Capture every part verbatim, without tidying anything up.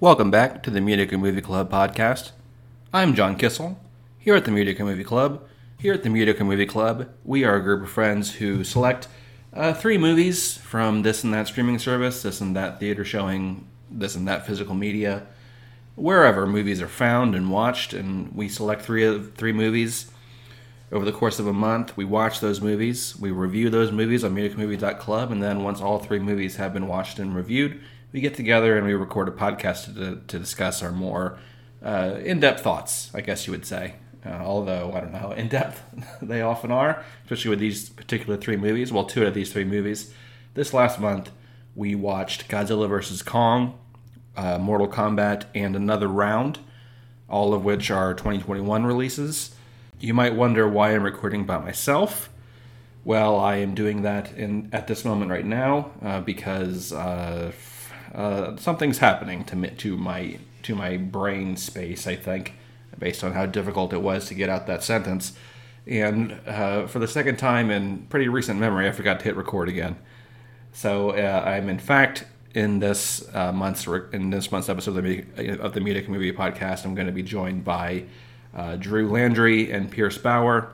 Welcome back to the Mutica Movie Club podcast. I'm John Kissel, here at the Mutica Movie Club. Here at the Mutica Movie Club, we are a group of friends who select uh, three movies from this and that streaming service, this and that theater showing, this and that physical media, wherever movies are found and watched, and we select three of three movies. Over the course of a month, we watch those movies, we review those movies on mutica movie dot club, and then once all three movies have been watched and reviewed, we get together and we record a podcast to, to discuss our more uh, in-depth thoughts, I guess you would say. Uh, although, I don't know how in-depth they often are, especially with these particular three movies. Well, two out of these three movies. This last month, we watched Godzilla versus. Kong, uh, Mortal Kombat, and Another Round, all of which are twenty twenty-one releases. You might wonder why I'm recording by myself. Well, I am doing that in at this moment right now uh, because... Uh, Uh, something's happening to me, to my to my brain space, I think, based on how difficult it was to get out that sentence. And uh, for the second time in pretty recent memory, I forgot to hit record again. So uh, I'm in fact in this uh, month's in this month's episode of the of the Mutica Movie Podcast, I'm going to be joined by uh, Drew Landry and Pierce Bauer.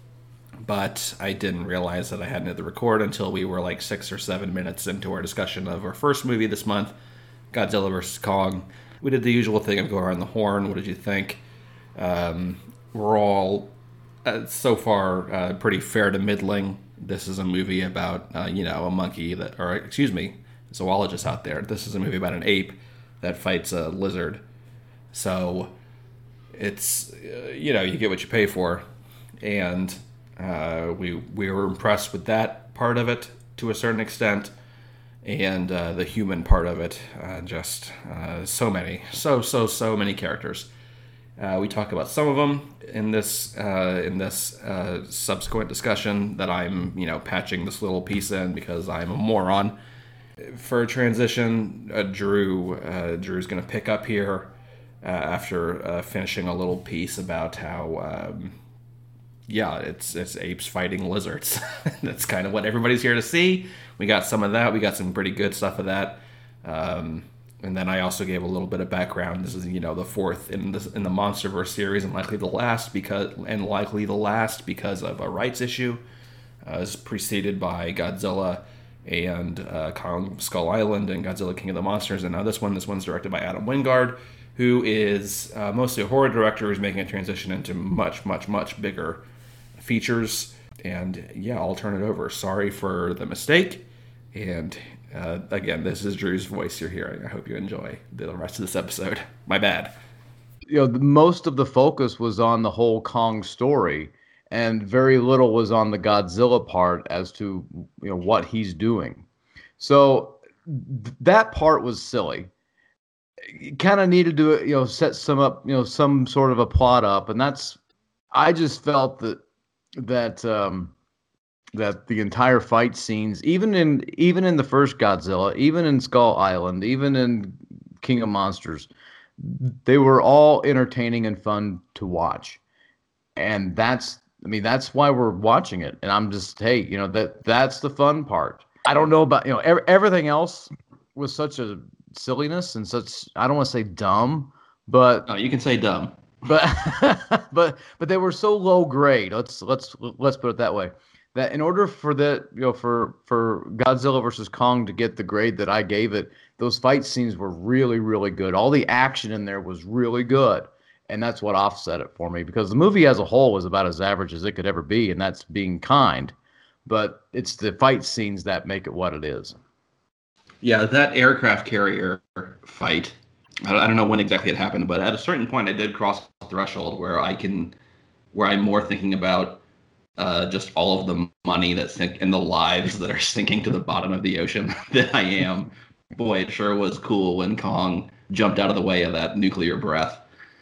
But I didn't realize that I hadn't hit the record until we were like six or seven minutes into our discussion of our first movie this month, Godzilla versus. Kong. We did the usual thing of go around the horn. What did you think? Um, we're all, uh, so far, uh, pretty fair to middling. This is a movie about, uh, you know, a monkey that, or excuse me, zoologists out there. This is a movie about an ape that fights a lizard. So, it's, uh, you know, you get what you pay for. And... Uh, we we were impressed with that part of it to a certain extent, and uh, the human part of it. Uh, just uh, so many, so so so many characters. Uh, we talk about some of them in this uh, in this uh, subsequent discussion that I'm you know patching this little piece in because I'm a moron. For a transition, uh, Drew uh, Drew's going to pick up here uh, after uh, finishing a little piece about how. Um, Yeah, it's it's apes fighting lizards. That's kind of what everybody's here to see. We got some of that. We got some pretty good stuff of that. Um, and then I also gave a little bit of background. This is, you know, the fourth in the in the MonsterVerse series, and likely the last because and likely the last because of a rights issue. Uh, it's preceded by Godzilla and uh, Kong Skull Island and Godzilla King of the Monsters. And now this one, this one's directed by Adam Wingard, who is uh, mostly a horror director who's making a transition into much, much, much bigger features. And yeah, I'll turn it over. Sorry for the mistake. And uh, again, this is Drew's voice you're hearing. I hope you enjoy the rest of this episode. My bad. You know, most of the focus was on the whole Kong story, and very little was on the Godzilla part as to you know what he's doing. So th- that part was silly. You kind of needed to you know set some up you know some sort of a plot up, and that's I just felt that that um, that the entire fight scenes, even in even in the first Godzilla, even in Skull Island, even in King of Monsters, they were all entertaining and fun to watch. And that's I mean that's why we're watching it. And I'm just hey, you know that that's the fun part. I don't know about you know ev- everything else was such a silliness and such I don't want to say dumb, but Oh, you can say dumb. But but but they were so low grade. Let's let's let's put it that way. That in order for that you know for for Godzilla versus. Kong to get the grade that I gave it, those fight scenes were really really good. All the action in there was really good, and that's what offset it for me because the movie as a whole was about as average as it could ever be, and that's being kind. But it's the fight scenes that make it what it is. Yeah, that aircraft carrier fight. I don't know when exactly it happened, but at a certain point, I did cross the threshold where I can, where I'm more thinking about uh, just all of the money that's sink and the lives that are sinking to the bottom of the ocean than I am. Boy, it sure was cool when Kong jumped out of the way of that nuclear breath.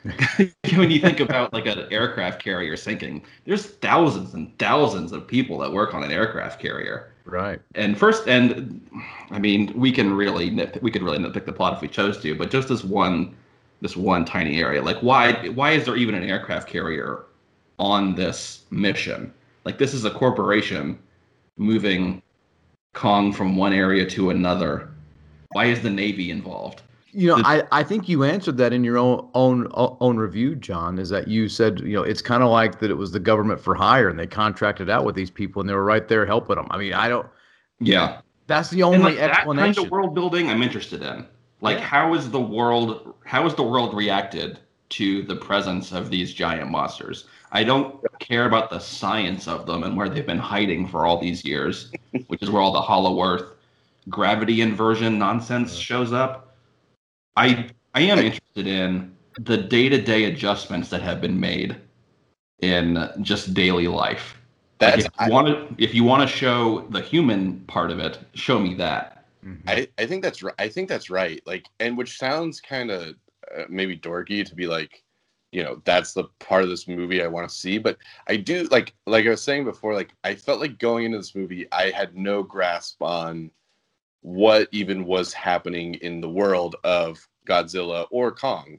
When you think about like an aircraft carrier sinking, there's thousands and thousands of people that work on an aircraft carrier. Right. And first, and I mean, we can really nit, we could really nitpick the plot if we chose to, but just this one, this one tiny area, like why, why is there even an aircraft carrier on this mission? Like this is a corporation moving Kong from one area to another. Why is the Navy involved? You know, The- I, I think you answered that in your own own own review, John, is that you said, you know, it's kind of like that it was the government for hire and they contracted out with these people and they were right there helping them. I mean, I don't, yeah. that's the And only like that kind of explanation. world building I'm interested in. Like Yeah. how is the world how is the world reacted to the presence of these giant monsters? I don't care about the science of them and where they've been hiding for all these years, which is where all the Hollow Earth gravity inversion nonsense shows up. I I am interested in the day-to-day adjustments that have been made in just daily life. Like if That's you I, want to if you want to show the human part of it, show me that. Mhm. I I think that's right. I think that's right. Like, and which sounds kind of uh, maybe dorky to be like, you know, that's the part of this movie I want to see. But I do like, like I was saying before, like I felt like going into this movie, I had no grasp on what even was happening in the world of Godzilla or Kong.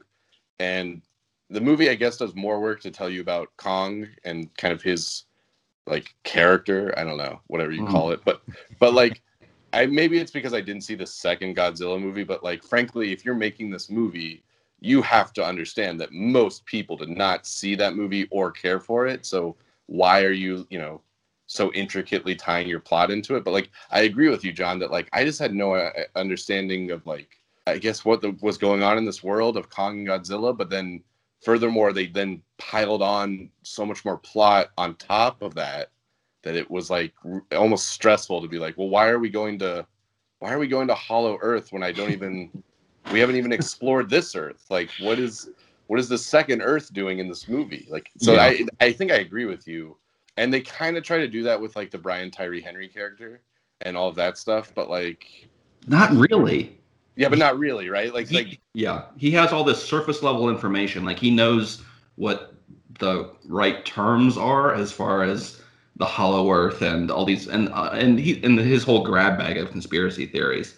And the movie, I guess, does more work to tell you about Kong and kind of his like character. I don't know, whatever you Mm. call it. But but like I maybe it's because I didn't see the second Godzilla movie, but like frankly, if you're making this movie, you have to understand that most people did not see that movie or care for it. So why are you, you know, so intricately tying your plot into it? But like I agree with you, John, that like I just had no uh, understanding of like I guess what the, was going on in this world of Kong and Godzilla, but then furthermore they then piled on so much more plot on top of that that it was like r- almost stressful to be like, well, why are we going to why are we going to Hollow Earth when I don't even we haven't even explored this Earth? Like what is what is the second Earth doing in this movie? Like so Yeah. I I think I agree with you. And they kind of try to do that with like the Brian Tyree Henry character and all of that stuff, but like Not really. yeah, but not really, right? Like He, like yeah, he has all this surface level information. Like he knows what the right terms are as far as the Hollow Earth and all these and uh, and he and his whole grab bag of conspiracy theories.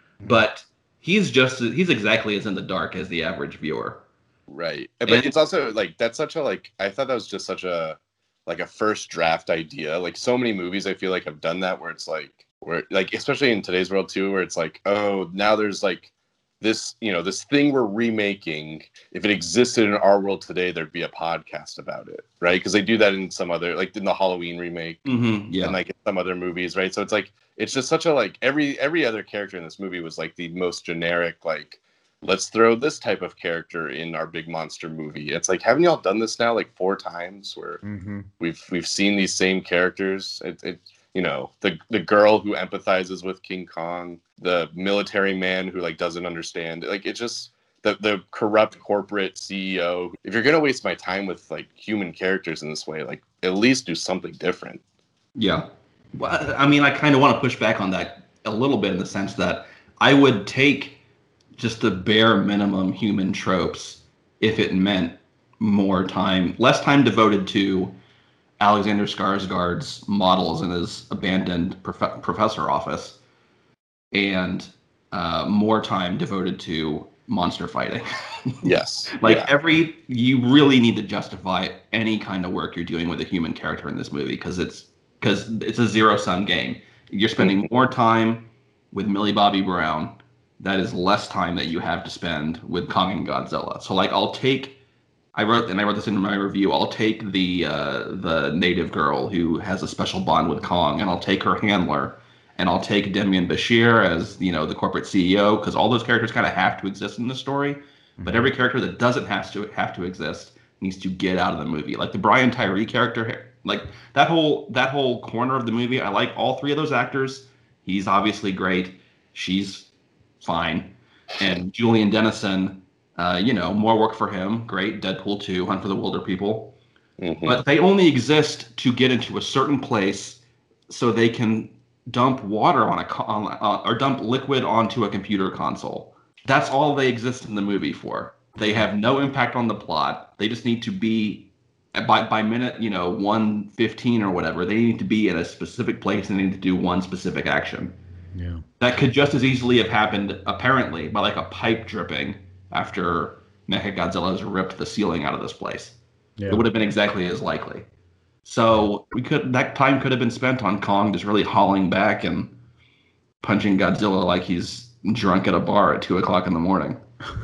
But he's just he's exactly as in the dark as the average viewer. right. But And- it's also like that's such a like I thought that was just such a like a first draft idea. Like so many movies I feel like have done that where it's like where like especially in today's world too, where it's like, oh, now there's like this, you know, this thing we're remaking. If it existed in our world today, there'd be a podcast about it, right? Because they do that in some other, like in the Halloween remake, Mhm, yeah, and like in some other movies, right? So it's like it's just such a like every every other character in this movie was like the most generic, like let's throw this type of character in our big monster movie. It's like, haven't y'all done this now like four times where Mm-hmm. we've we've seen these same characters? It, it you know, the the girl who empathizes with King Kong, the military man who like doesn't understand. Like it's just the the corrupt corporate C E O. If you're gonna waste my time with like human characters in this way, like at least do something different. yeah. Well, I mean, I kind of want to push back on that a little bit in the sense that I would take just the bare minimum human tropes if it meant more time, less time devoted to Alexander Skarsgård's models in his abandoned prof- professor office, and uh, more time devoted to monster fighting. Yes. Like yeah. every, you really need to justify any kind of work you're doing with a human character in this movie because it's because it's a zero sum game. You're spending more time with Millie Bobby Brown. That is less time that you have to spend with Kong and Godzilla. So like, I'll take. I wrote and I wrote this in my review. I'll take the uh, the native girl who has a special bond with Kong, and I'll take her handler, and I'll take Demian Bashir as you know the corporate C E O because all those characters kind of have to exist in the story. But every character that doesn't have to have to exist needs to get out of the movie. Like the Brian Tyree character, like that whole that whole corner of the movie. I like all three of those actors. He's obviously great. She's fine, and Julian Dennison. Uh, you know, more work for him. Great. Deadpool two, Hunt for the Wilder People. Mhm. But they only exist to get into a certain place so they can dump water on a co- on, uh, or dump liquid onto a computer console. That's all they exist in the movie for. They have no impact on the plot. They just need to be by by minute, you know, one fifteen or whatever. They need to be in a specific place and they need to do one specific action. Yeah. That could just as easily have happened, apparently, by like a pipe dripping after Mechagodzilla has ripped the ceiling out of this place. Yeah. It would have been exactly as likely. So we could that time could have been spent on Kong just really hauling back and punching Godzilla like he's drunk at a bar at two o'clock in the morning.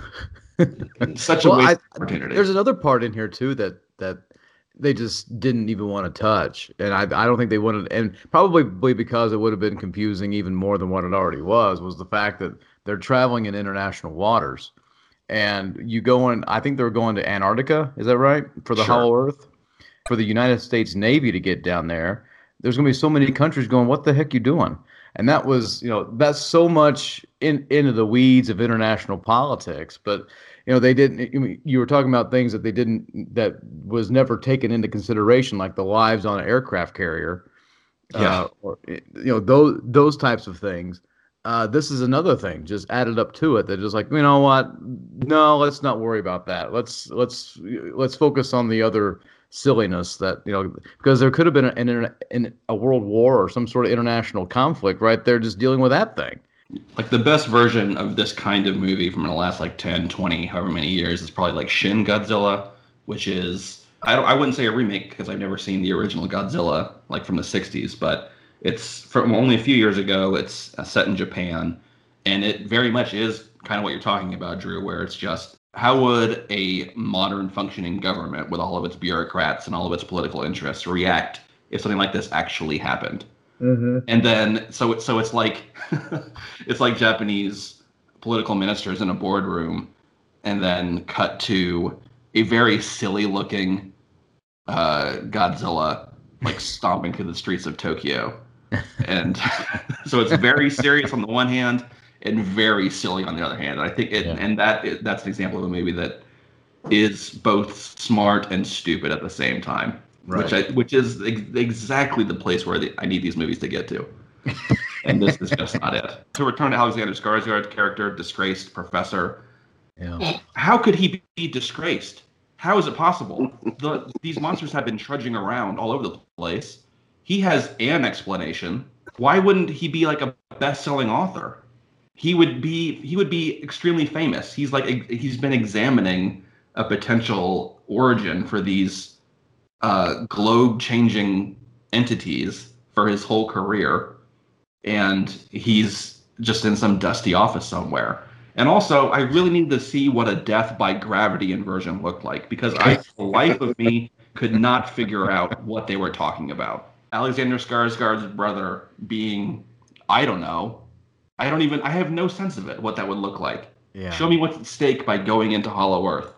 Such a well, waste I, of opportunity. there's another part in here too that that they just didn't even want to touch, and I I don't think they wanted, and probably because it would have been confusing even more than what it already was, was the fact that they're traveling in international waters, and you go in. I think they're going to Antarctica. Is that right? For the Sure. Hollow Earth, for the United States Navy to get down there. There's going to be so many countries going, what the heck you doing? And that was, you know, that's so much in into the weeds of international politics. But, you know, they didn't. I mean, you were talking about things that they didn't, that was never taken into consideration, like the lives on an aircraft carrier, Yeah. uh, or you know, those those types of things. Uh, this is another thing just added up to it that is like, you know what? No, let's not worry about that. Let's let's let's focus on the other silliness that, you know, because there could have been an, an, an a world war or some sort of international conflict right there just dealing with that thing. Like the best version of this kind of movie from the last like ten, twenty, however many years is probably like Shin Godzilla, which is, I, don't, I wouldn't say a remake because I've never seen the original Godzilla like from the sixties, but it's from only a few years ago. It's uh, set in Japan, and it very much is kind of what you're talking about, Drew, where it's just how would a modern functioning government with all of its bureaucrats and all of its political interests react if something like this actually happened? Mm-hmm. And then so it, so it's like it's like Japanese political ministers in a boardroom, and then cut to a very silly looking uh, Godzilla like stomping through the streets of Tokyo, and so it's very serious on the one hand and very silly on the other hand. I think it, Yeah. and that is, that's an example of a movie that is both smart and stupid at the same time. Right. Which I, which is ex- exactly the place where the, I need these movies to get to, and this is just not it. To return to Alexander Skarsgård's character, disgraced professor, Yeah. how could he be disgraced? How is it possible? The, these monsters have been trudging around all over the place. He has an explanation. Why wouldn't he be like a best-selling author? He would be. He would be extremely famous. He's like he's been examining a potential origin for these uh, globe-changing entities for his whole career, and he's just in some dusty office somewhere. And also, I really need to see what a death by gravity inversion looked like, because I, for the life of me, could not figure out what they were talking about. Alexander Skarsgård's brother being, I don't know, I don't even, I have no sense of it, what that would look like. Yeah. Show me what's at stake by going into Hollow Earth.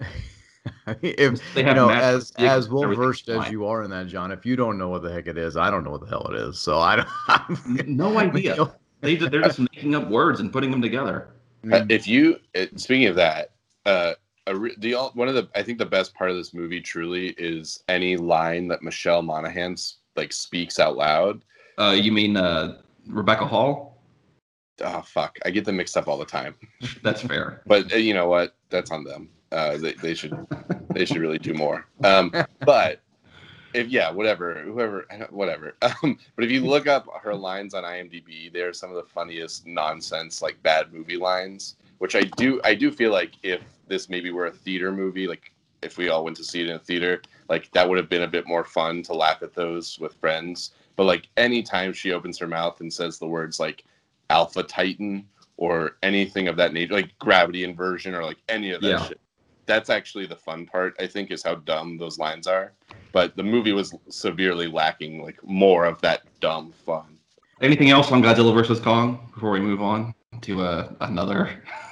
If They you have know, magic as sticks, as well everything's versed as fine. you are in that, John, if you don't know what the heck it is, I don't know what the hell it is. So I don't. No idea. They they're just making up words and putting them together. Uh, if you uh, speaking of that, uh, a re- the one of the I think the best part of this movie truly is any line that Michelle Monaghan like speaks out loud. Uh, you mean uh, Rebecca Hall? Oh fuck, I get them mixed up all the time. That's fair. But uh, you know what? That's on them. Uh, they they should they should really do more. Um, but if yeah, whatever, whoever, whatever. Um, but if you look up her lines on IMDb, they're some of the funniest nonsense like bad movie lines. Which I do I do feel like if this maybe were a theater movie, like if we all went to see it in a theater, like that would have been a bit more fun to laugh at those with friends. But like anytime she opens her mouth and says the words like Alpha Titan or anything of that nature, like gravity inversion or like any of that Yeah. shit. That's actually the fun part, I think, is how dumb those lines are. But the movie was severely lacking like more of that dumb fun. Anything else on Godzilla versus Kong before we move on to uh, another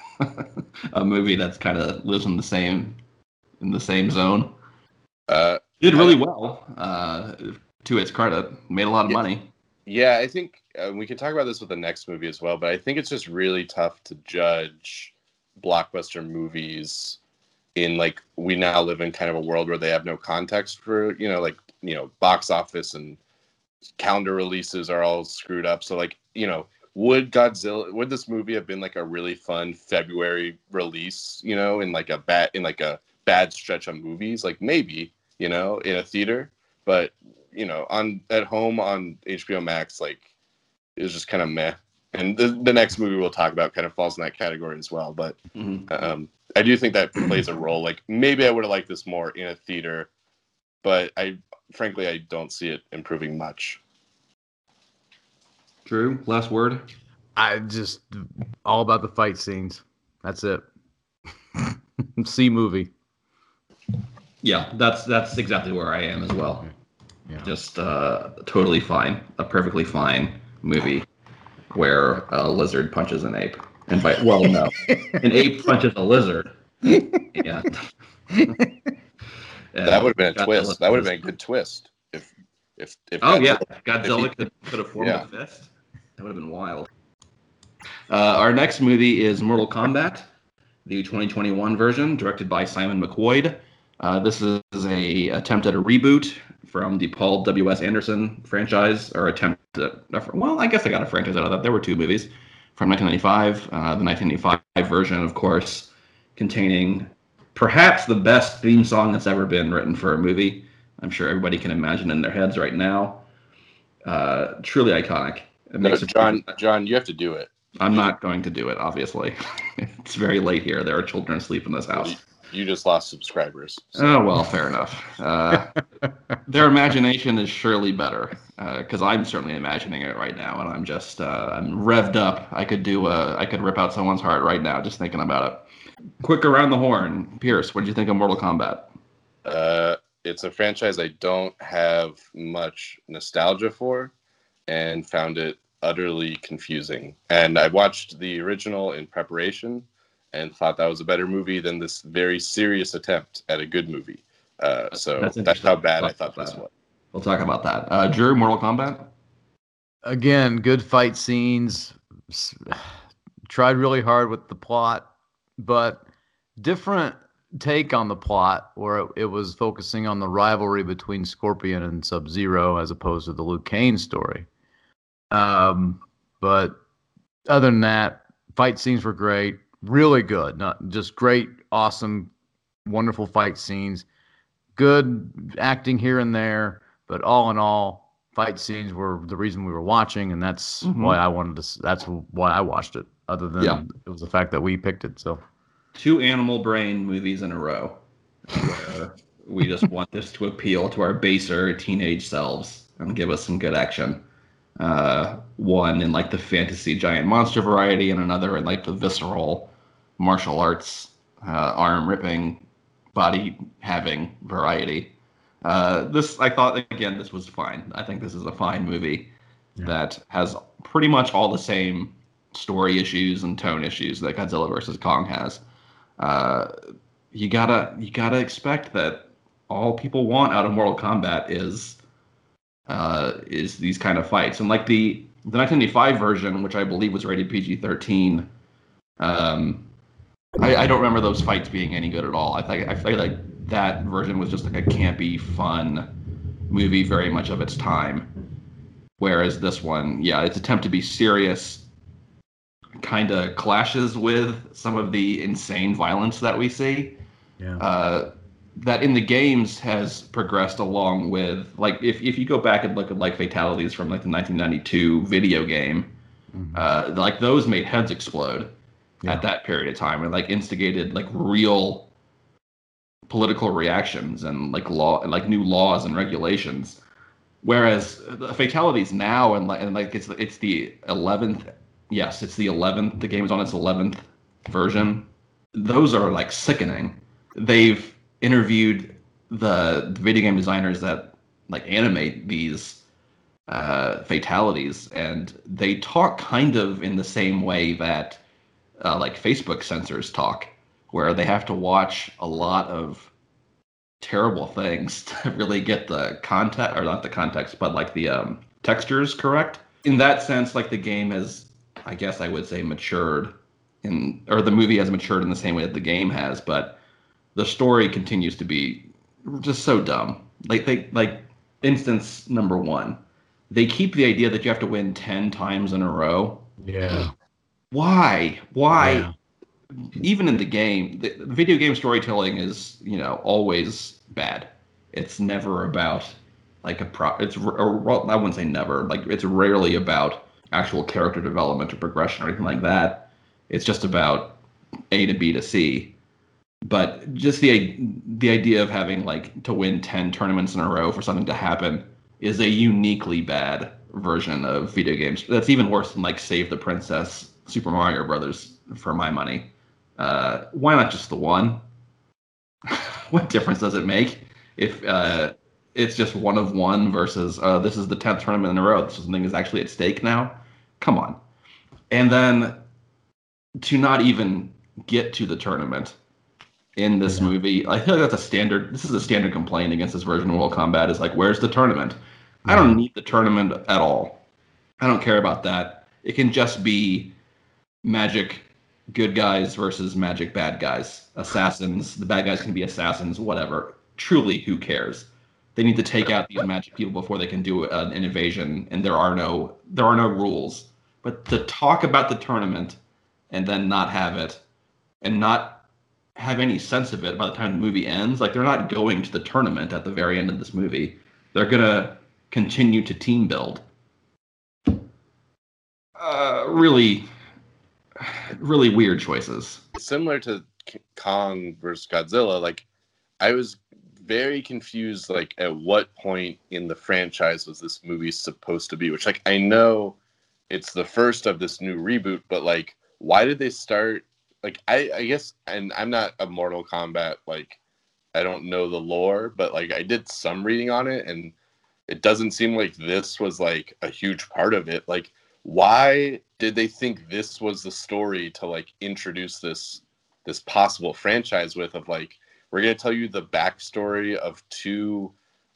a movie that's kind of lives in the same in the same zone? Uh, Did really well, uh, to its credit. Made a lot of Yeah. money. yeah, I think uh, we can talk about this with the next movie as well. But I think it's just really tough to judge blockbuster movies in like we now live in kind of a world where they have no context for, you know, like, you know, box office and calendar releases are all screwed up. So like, you know, would Godzilla, would this movie have been like a really fun February release, you know, in like a bad, in like a bad stretch of movies? Like maybe, you know, in a theater, but you know, on at home on H B O Max, like it was just kind of meh. And the, the next movie we'll talk about kind of falls in that category as well. But Mhm. um, I do think that plays a role. Like maybe I would have liked this more in a theater, but I frankly I don't see it improving much. Drew, last word. I just all about the fight scenes. That's it. C movie. Yeah, that's that's exactly where I am as well. Yeah. Just uh, totally fine, a perfectly fine movie where a lizard punches an ape. And by well, no, an ape punches a lizard. Yeah. That would have been a Godzilla twist. That would have was- been a good twist. If if if Oh yeah, Godzilla- Godzilla if he- could, could have formed Yeah. a fist. That would have been wild. Uh, our next movie is Mortal Kombat, the twenty twenty-one version, directed by Simon McQuoid. Uh, this is a attempt at a reboot from the Paul W S Anderson franchise, or attempt at, well, I guess I got a franchise out of that. There were two movies from nineteen ninety-five. Uh, the nineteen ninety-five version, of course, containing perhaps the best theme song that's ever been written for a movie. I'm sure everybody can imagine in their heads right now. Uh, truly iconic. It No, makes it- John, John, you have to do it. I'm not going to do it, obviously. It's very late here. There are children asleep in this house. You just lost subscribers. so- Oh, well, fair enough. Uh, their imagination is surely better, because I'm certainly imagining it right now, and I'm just, uh, I'm revved up. I could do a, I could rip out someone's heart right now just thinking about it. Quick around the horn. Pierce, what did you think of Mortal Kombat? Uh, it's a franchise I don't have much nostalgia for, and found it utterly confusing. And I watched the original in preparation, and thought that was a better movie than this very serious attempt at a good movie. Uh, so That's that's, how interesting. bad I Talk thought about this that. was. We'll talk about that. Uh, Drew, Mortal Kombat? Again, good fight scenes. S- Tried really hard with the plot, but different take on the plot, where it, it was focusing on the rivalry between Scorpion and Sub-Zero as opposed to the Liu Kang story. Um, but other than that, fight scenes were great, really good. Not just great, awesome, wonderful fight scenes. Good acting here and there, but all in all, fight scenes were the reason we were watching, and that's Mhm. why I wanted to. s- That's why I watched it. Other than Yeah. it was the fact that we picked it. So Two animal brain movies in a row where we just want this to appeal to our baser teenage selves and give us some good action. Uh, one in like the fantasy giant monster variety, and another in like the visceral martial arts, uh, arm ripping, body having variety. Uh, this, I thought, again, this was fine. I think this is a fine movie Yeah. that has pretty much all the same story issues and tone issues that Godzilla versus Kong has. Uh, you gotta you gotta expect that all people want out of Mortal Kombat is uh, is these kind of fights, and like the the nineteen ninety-five version, which I believe was rated P G thirteen. Um, I, I don't remember those fights being any good at all. I think I feel like that version was just like a campy, fun movie, very much of its time. Whereas this one, yeah, its attempt to be serious kind of clashes with some of the insane violence that we see. yeah, Uh, that in the games has progressed along with, like, if, if you go back and look at like fatalities from like the nineteen ninety-two video game, Mhm. uh, like those made heads explode Yeah. at that period of time and like instigated like real political reactions and like law and like new laws and regulations. Whereas the fatalities now and like and like it's it's the eleventh, yes, it's the eleventh. The game is on its eleventh version. Those are like sickening. They've interviewed the, the video game designers that like animate these uh, fatalities, and they talk kind of in the same way that uh, like Facebook censors talk, where they have to watch a lot of terrible things to really get the context, or not the context, but like the um, textures correct. In that sense, like the game has, I guess I would say, matured in, or the movie has matured in the same way that the game has, but the story continues to be just so dumb. Like they, like instance number one, they keep the idea that you have to win ten times in a row. yeah, Why? Why? Yeah. Even in the game, the, the video game storytelling is, you know, always bad. It's never about like a pro. It's or, well, I wouldn't say never. Like it's rarely about actual character development or progression or anything like that. It's just about A to B to C. But just the the idea of having like to win ten tournaments in a row for something to happen is a uniquely bad version of video games. That's even worse than like Save the Princess, Super Mario Brothers, for my money. Uh, why not just the one? What difference does it make if uh, it's just one of one versus uh, this is the tenth tournament in a row? So something is actually at stake now. Come on. And then to not even get to the tournament in this yeah. movie, I feel like that's a standard. This is a standard complaint against this version of Mortal Kombat. Is like, where's the tournament? Yeah. I don't need the tournament at all. I don't care about that. It can just be magic good guys versus magic bad guys. Assassins. The bad guys can be assassins. Whatever. Truly, who cares? They need to take out these magic people before they can do an, an invasion, and there are no there are no rules. But to talk about the tournament and then not have it, and not have any sense of it by the time the movie ends, like they're not going to the tournament at the very end of this movie. They're gonna continue to team build. Uh, really, really weird choices. Similar to Kong versus Godzilla, like I was very confused, like at what point in the franchise was this movie supposed to be? Which, like, I know it's the first of this new reboot, but like, why did they start? Like, I, I guess, and I'm not a Mortal Kombat, like, I don't know the lore, but like, I did some reading on it, and it doesn't seem like this was like a huge part of it. Like, why did they think this was the story to like introduce this this possible franchise with? Of like, we're gonna tell you the backstory of two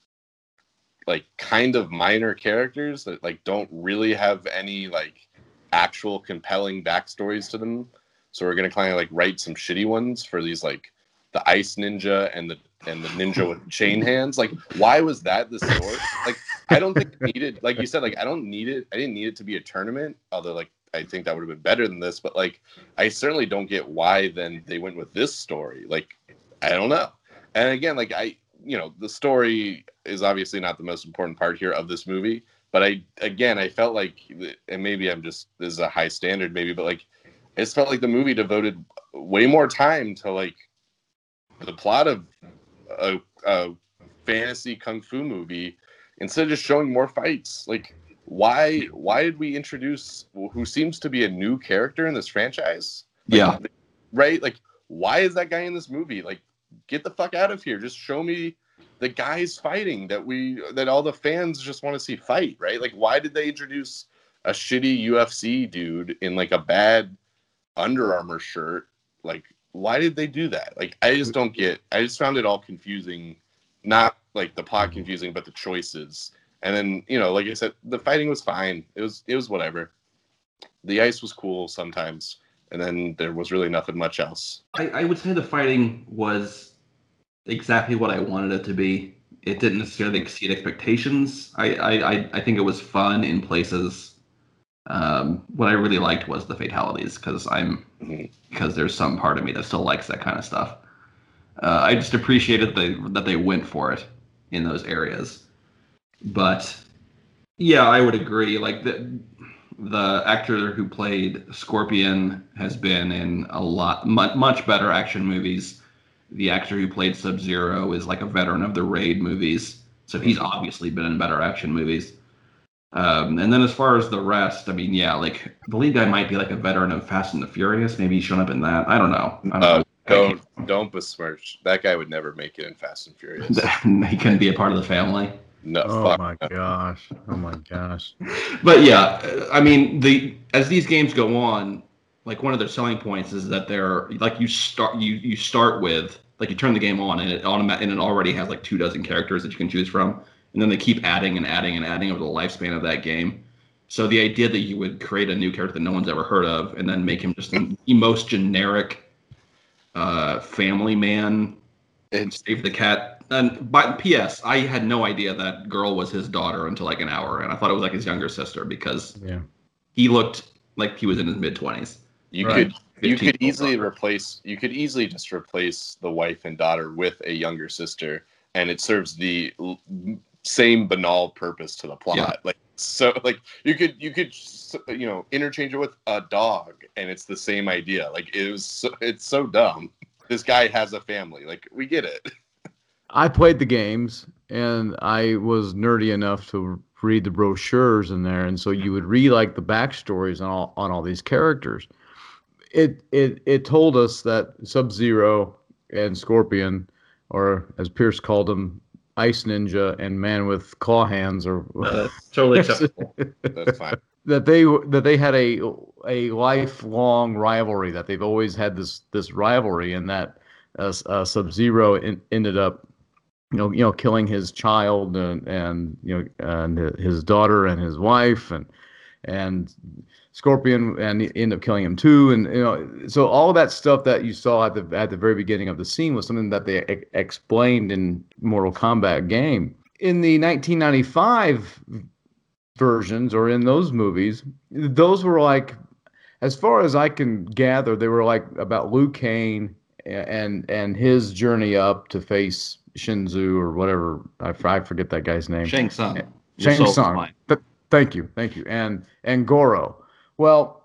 like kind of minor characters that like don't really have any like actual compelling backstories to them. So we're gonna kind of like write some shitty ones for these like the ice ninja and the and the ninja with chain hands. Like, why was that the source? Like, I don't think it needed, like you said, like I don't need it. I didn't need it to be a tournament. Although like I think that would have been better than this. But like I certainly don't get why then they went with this story. Like, I don't know. And again, like I, you know, the story is obviously not the most important part here of this movie. But I, again, I felt like, and maybe I'm just, this is a high standard maybe, but like, it just felt like the movie devoted way more time to like the plot of a, a fantasy kung fu movie instead of just showing more fights. Like, why, why did we introduce who seems to be a new character in this franchise? Like, yeah. Right? Like, why is that guy in this movie? Like, get the fuck out of here. Just show me the guys fighting that we that all the fans just want to see fight, right? Like, why did they introduce a shitty U F C dude in like a bad Under Armour shirt? Like, why did they do that? Like, I just don't get. I just found it all confusing. Not like the plot confusing, but the choices. And then, you know, like I said, the fighting was fine. It was it was whatever. The ice was cool sometimes, and then there was really nothing much else. I, I would say the fighting was exactly what I wanted it to be. It didn't necessarily exceed expectations. I I, I think it was fun in places. Um, what I really liked was the fatalities, because I'm mm-hmm. because there's some part of me that still likes that kind of stuff. Uh, I just appreciated the, that they went for it in those areas. But yeah, I would agree. Like the the actor who played Scorpion has been in a lot much, much better action movies. The actor who played Sub-Zero is like a veteran of the Raid movies, so he's obviously been in better action movies. Um, and then as far as the rest, I mean, yeah, like the lead guy might be like a veteran of Fast and the Furious. Maybe he's shown up in that. I don't know. I don't, uh, know. don't, don't besmirch. That guy would never make it in Fast and Furious. He couldn't be a part of the family. No. Oh fuck my no. gosh. Oh my gosh. But yeah, I mean, the as these games go on, like one of their selling points is that they're like you start you you start with like you turn the game on and it automatic and it already has like two dozen characters that you can choose from, and then they keep adding and adding and adding over the lifespan of that game. So the idea that you would create a new character that no one's ever heard of and then make him just the most generic uh, family man and save the cat. And by P S, I had no idea that girl was his daughter until like an hour, and I thought it was like his younger sister because yeah. he looked like he was in his mid twenties. You right. could you could easily daughter. replace you could easily just replace the wife and daughter with a younger sister, and it serves the l- same banal purpose to the plot. Yeah. Like so, like you could you could you know interchange it with a dog, and it's the same idea. Like it was so, it's so dumb. This guy has a family. Like we get it. I played the games, and I was nerdy enough to read the brochures in there, and so you would read like the backstories on all on all these characters. It it it told us that Sub-Zero and Scorpion, or as Pierce called them, Ice Ninja and Man with Claw Hands, or Uh, totally acceptable. That's fine. that they that they had a a lifelong rivalry, that they've always had this this rivalry, and that uh, uh, Sub-Zero in, ended up you know you know killing his child and and you know and his daughter and his wife, and and Scorpion and he ended up killing him too, and you know so all of that stuff that you saw at the at the very beginning of the scene was something that they e- explained in Mortal Kombat game. In the nineteen ninety-five versions, or in those movies, those were like, as far as I can gather, they were like about Liu Kang and and his journey up to face Shinzu or whatever. I, I forget that guy's name. Shang Tsung. Shang Tsung. Th- thank you, thank you, and and Goro. Well,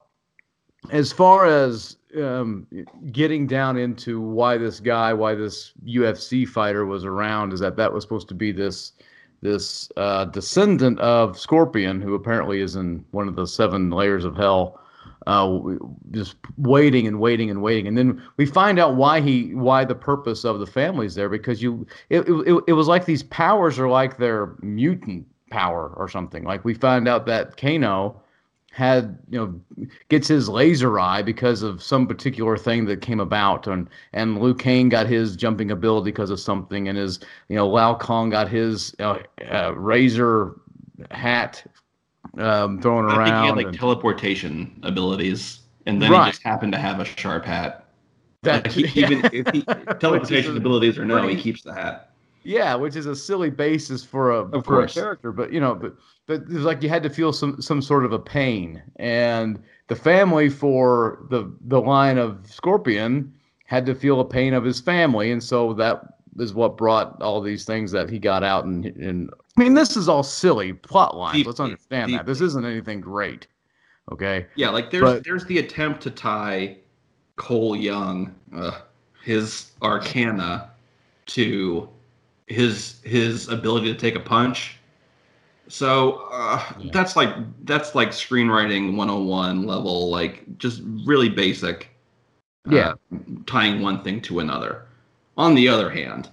as far as um, getting down into why this guy, why this U F C fighter was around, is that that was supposed to be this this uh, descendant of Scorpion, who apparently is in one of the seven layers of hell, uh, just waiting and waiting and waiting, and then we find out why he, why the purpose of the family's there, because you, it, it, it was like these powers are like their mutant power or something. Like we find out that Kano had, you know, gets his laser eye because of some particular thing that came about, and and Liu Kang got his jumping ability because of something, and his, you know, Lao Kong got his uh, uh, razor hat um, thrown I around. think he had like and, teleportation abilities, and then Right. he just happened to have a sharp hat. that, Like, he, even if he teleportation abilities or no, he pretty- keeps the hat. Yeah, which is a silly basis for a Of for course. a character, but you know, but but it was like you had to feel some some sort of a pain, and the family for the the line of Scorpion had to feel a pain of his family, and so that is what brought all these things that he got out, and and I mean, this is all silly plot lines. Let's Deeply, understand that this deeply. isn't anything great. Okay, Yeah, like there's But- there's the attempt to tie Cole Young, uh, his arcana, to his his ability to take a punch. So uh, Yeah. that's like that's like screenwriting one oh one level, like just really basic. uh, Yeah. tying one thing to another. On the other hand,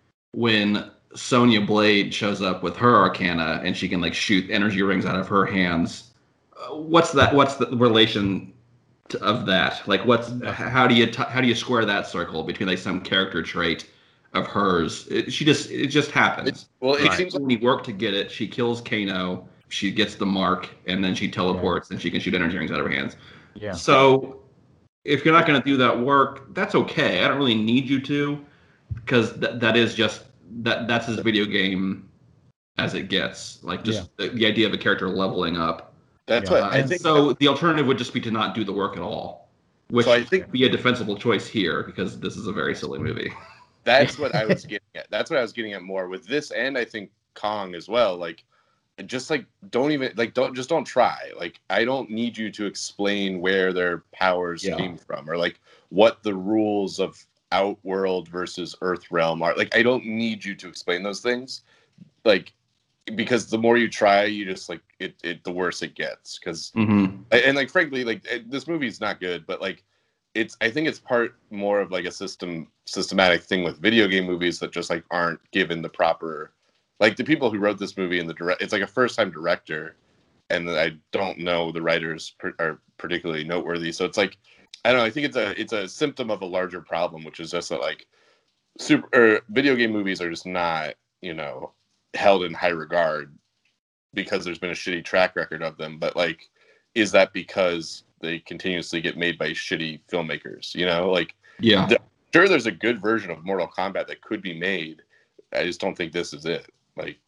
when Sonya Blade shows up with her arcana and she can like shoot energy rings out of her hands, uh, what's that? What's the relation to, of that? Like, what's how do you t- how do you square that circle between like some character trait of hers? It, she just it just happens. Well, it Right. seems like When we work to get it, she kills Kano, she gets the mark, and then she teleports and she can shoot energy rings out of her hands. yeah, So if you're not going to do that work, that's okay. I don't really need you to, because that that is just that that's as video game as it gets. Like just the, the idea of a character leveling up. that's Yeah. what I And think. so the alternative would just be to not do the work at all, which So I think- would be a defensible choice here because this is a very silly movie. That's what I was getting at. That's what I was getting at more with this, and I think Kong as well. Like, just like don't even like don't just don't try. Like, I don't need you to explain where their powers Yeah. came from, or like what the rules of Outworld versus Earth Realm are. Like, I don't need you to explain those things. Like, because the more you try, you just like it. It the worse it gets. Because Mm-hmm. and like frankly, like it, this movie's not good, but like it's I think it's part more of like a system systematic thing with video game movies that just like aren't given the proper, like the people who wrote this movie and the direct, it's like a first time director, and I don't know the writers per, are particularly noteworthy. So it's like I don't know. I think it's a it's a symptom of a larger problem, which is just that like super or video game movies are just not, you know, held in high regard because there's been a shitty track record of them. But like, is that because they continuously get made by shitty filmmakers? You know, like Yeah. The- sure, there's a good version of Mortal Kombat that could be made. I just don't think this is it. Like,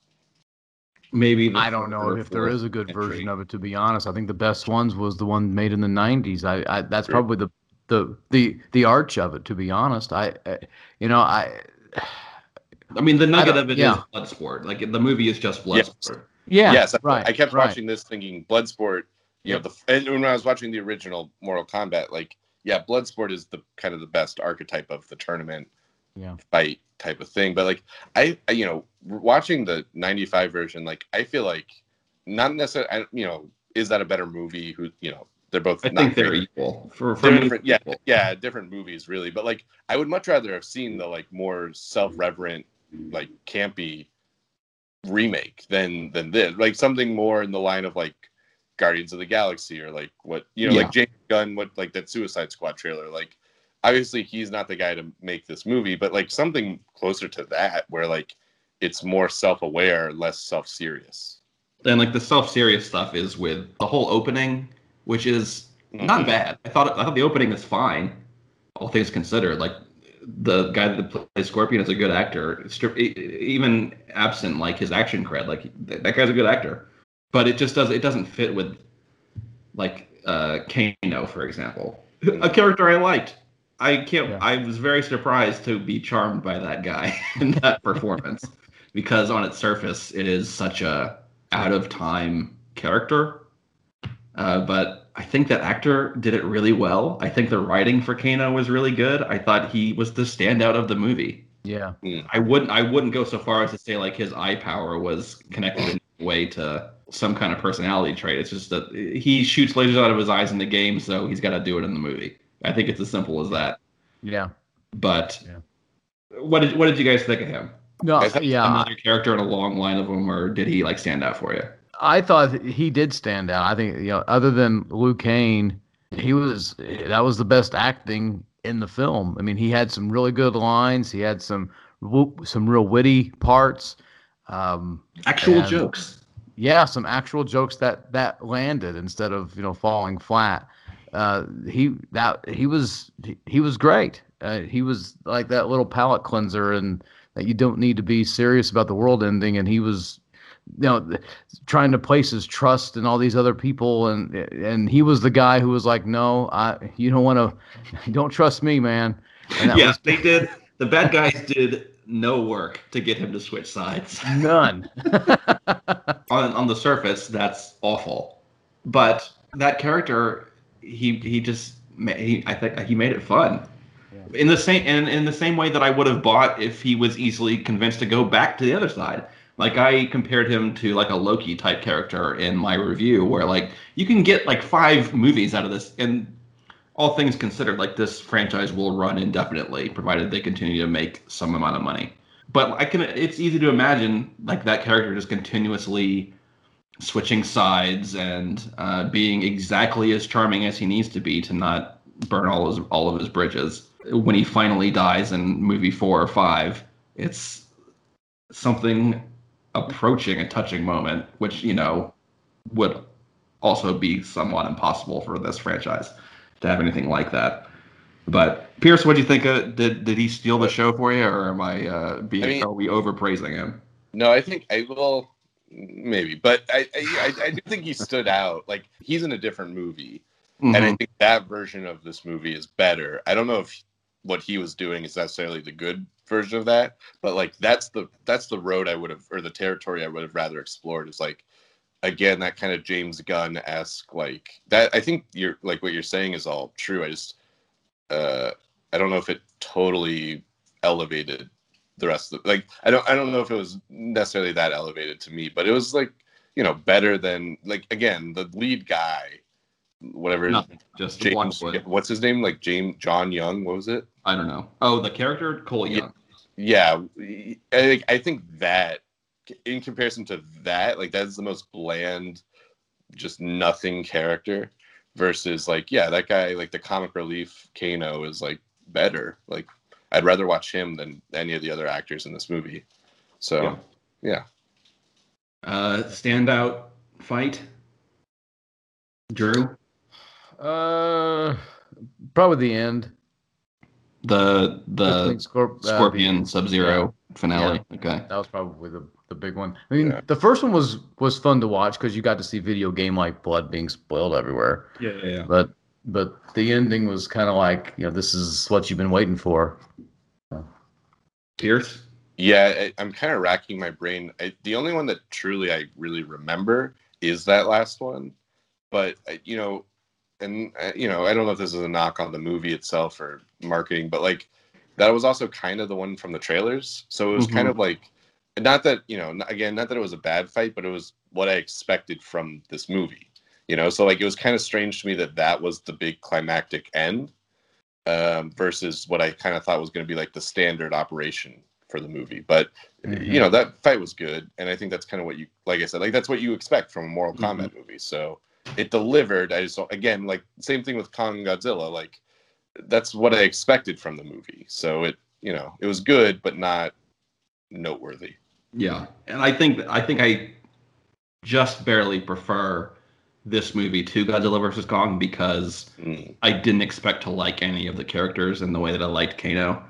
Maybe the I don't know third or if there fourth is a good entry. version of it. To be honest, I think the best ones was the one made in the nineties. I, I that's Sure. probably the the the the arch of it. To be honest, I, I you know I. I mean, the nugget don't- of it is yeah. Bloodsport. Like the movie is just Yes. Bloodsport. Yeah, yes, I, right. I kept right. watching this thinking Bloodsport. You Yep. know, the and when I was watching the original Mortal Kombat, like, yeah, Bloodsport is the kind of the best archetype of the tournament. Yeah. fight type of thing. But like I, I you know watching the ninety-five version, like I feel like not necessarily I, you know is that a better movie? Who you know they're both I not think they're great. equal for for They're me. different, yeah, Equal. yeah, different movies really. But like I would much rather have seen the like more self-reverent, like campy remake than than this. Like something more in the line of like Guardians of the Galaxy or like what you know, Yeah. like James Gunn, what like that Suicide Squad trailer. Like obviously he's not the guy to make this movie, but like something closer to that where like it's more self-aware, less self-serious. And like the self-serious stuff is with the whole opening, which is not Mhm. bad. I thought I thought the opening is fine, all things considered. Like the guy that plays Scorpion is a good actor, Stri- e- even absent like his action cred. Like that guy's a good actor, but it just does it doesn't fit with like uh, Kano, for example, a character I liked. I can't. Yeah. I was very surprised to be charmed by that guy in that performance because on its surface it is such a out of time character. Uh, but I think that actor did it really well. I think the writing for Kano was really good. I thought he was the standout of the movie. Yeah. I wouldn't I wouldn't go so far as to say like his eye power was connected in a way to some kind of personality trait. It's just that he shoots lasers out of his eyes in the game, so he's got to do it in the movie. I think it's as simple as that. Yeah. But Yeah. what did what did you guys think of him? No, I thought yeah. Another character in a long line of them, or did he like stand out for you? I thought he did stand out. I think, you know, other than Liu Kane, he was that was the best acting in the film. I mean, he had some really good lines. He had some some real witty parts. Um, Actual and, jokes. Yeah, some actual jokes that that landed instead of, you know, falling flat. Uh, he that he was he, he was great. Uh, he was like that little palate cleanser, and that you don't need to be serious about the world ending. And he was, you know, trying to place his trust in all these other people, and and he was the guy who was like, no, I, you don't want to, you don't trust me, man. And that Yeah, was they did. The bad guys did no work to get him to switch sides. none. on on the surface, that's awful, but that character, he he just ma- he I think he made it fun. In the same and in the same way that I would have bought if he was easily convinced to go back to the other side. Like I compared him to like a Loki type character in my review, where like you can get like five movies out of this, and all things considered, like this franchise will run indefinitely, provided they continue to make some amount of money. But I can, it's easy to imagine like that character just continuously switching sides and uh, being exactly as charming as he needs to be to not burn all his all of his bridges. When he finally dies in movie four or five, it's something approaching a touching moment, which you know would also be somewhat impossible for this franchise to have anything like that. But Pierce, what do you think? Of, did did he steal the show for you, or am I uh, being? I mean, are we overpraising him? No, I think I will maybe, but I, I I do think he stood out. Like he's in a different movie, Mm-hmm. and I think that version of this movie is better. I don't know if what he was doing is necessarily the good version of that, but like that's the that's the road I would have, or the territory I would have rather explored. Is like again that kind of James Gunn-esque like that. I think you're like what you're saying is all true. I just uh, I don't know if it totally elevated the rest of the, like I don't I don't know if it was necessarily that elevated to me, but it was like, you know, better than like again the lead guy, whatever. Nothing, just James, one. what's his name? Like James John Young. What was it? I don't know. Oh, the character Cole Young. Yeah, I, I think that in comparison to that, like that's the most bland, just nothing character. Versus like yeah, that guy like the comic relief Kano is like better. Like I'd rather watch him than any of the other actors in this movie. So yeah. yeah. Uh, standout fight, Drew. Uh, probably the end. The the Scorp- Scorpion uh, Sub Zero yeah. finale. Yeah. Okay, that was probably the the big one. I mean, yeah. the first one was was fun to watch because you got to see video game like blood being spoiled everywhere. Yeah, yeah, yeah. But but the ending was kind of like, you know, this is what you've been waiting for. Pierce. Yeah, I, I'm kind of racking my brain. I, the only one that truly I really remember is that last one. But you know, and you know, I don't know if this is a knock on the movie itself or marketing, but like that was also kind of the one from the trailers. So it was Mhm. kind of like, not that, you know, again, not that it was a bad fight, but it was what I expected from this movie. You know, so like it was kind of strange to me that that was the big climactic end um, versus what I kind of thought was going to be like the standard operation for the movie. But Mhm. you know, that fight was good, and I think that's kind of what you, like I said, like that's what you expect from a Mortal Mhm. Kombat movie. So it delivered. I just again, like same thing with Kong and Godzilla. Like that's what I expected from the movie. So it, you know, it was good, but not noteworthy. Yeah, and I think I think I just barely prefer this movie to Godzilla versus Kong because Mm. I didn't expect to like any of the characters in the way that I liked Kano.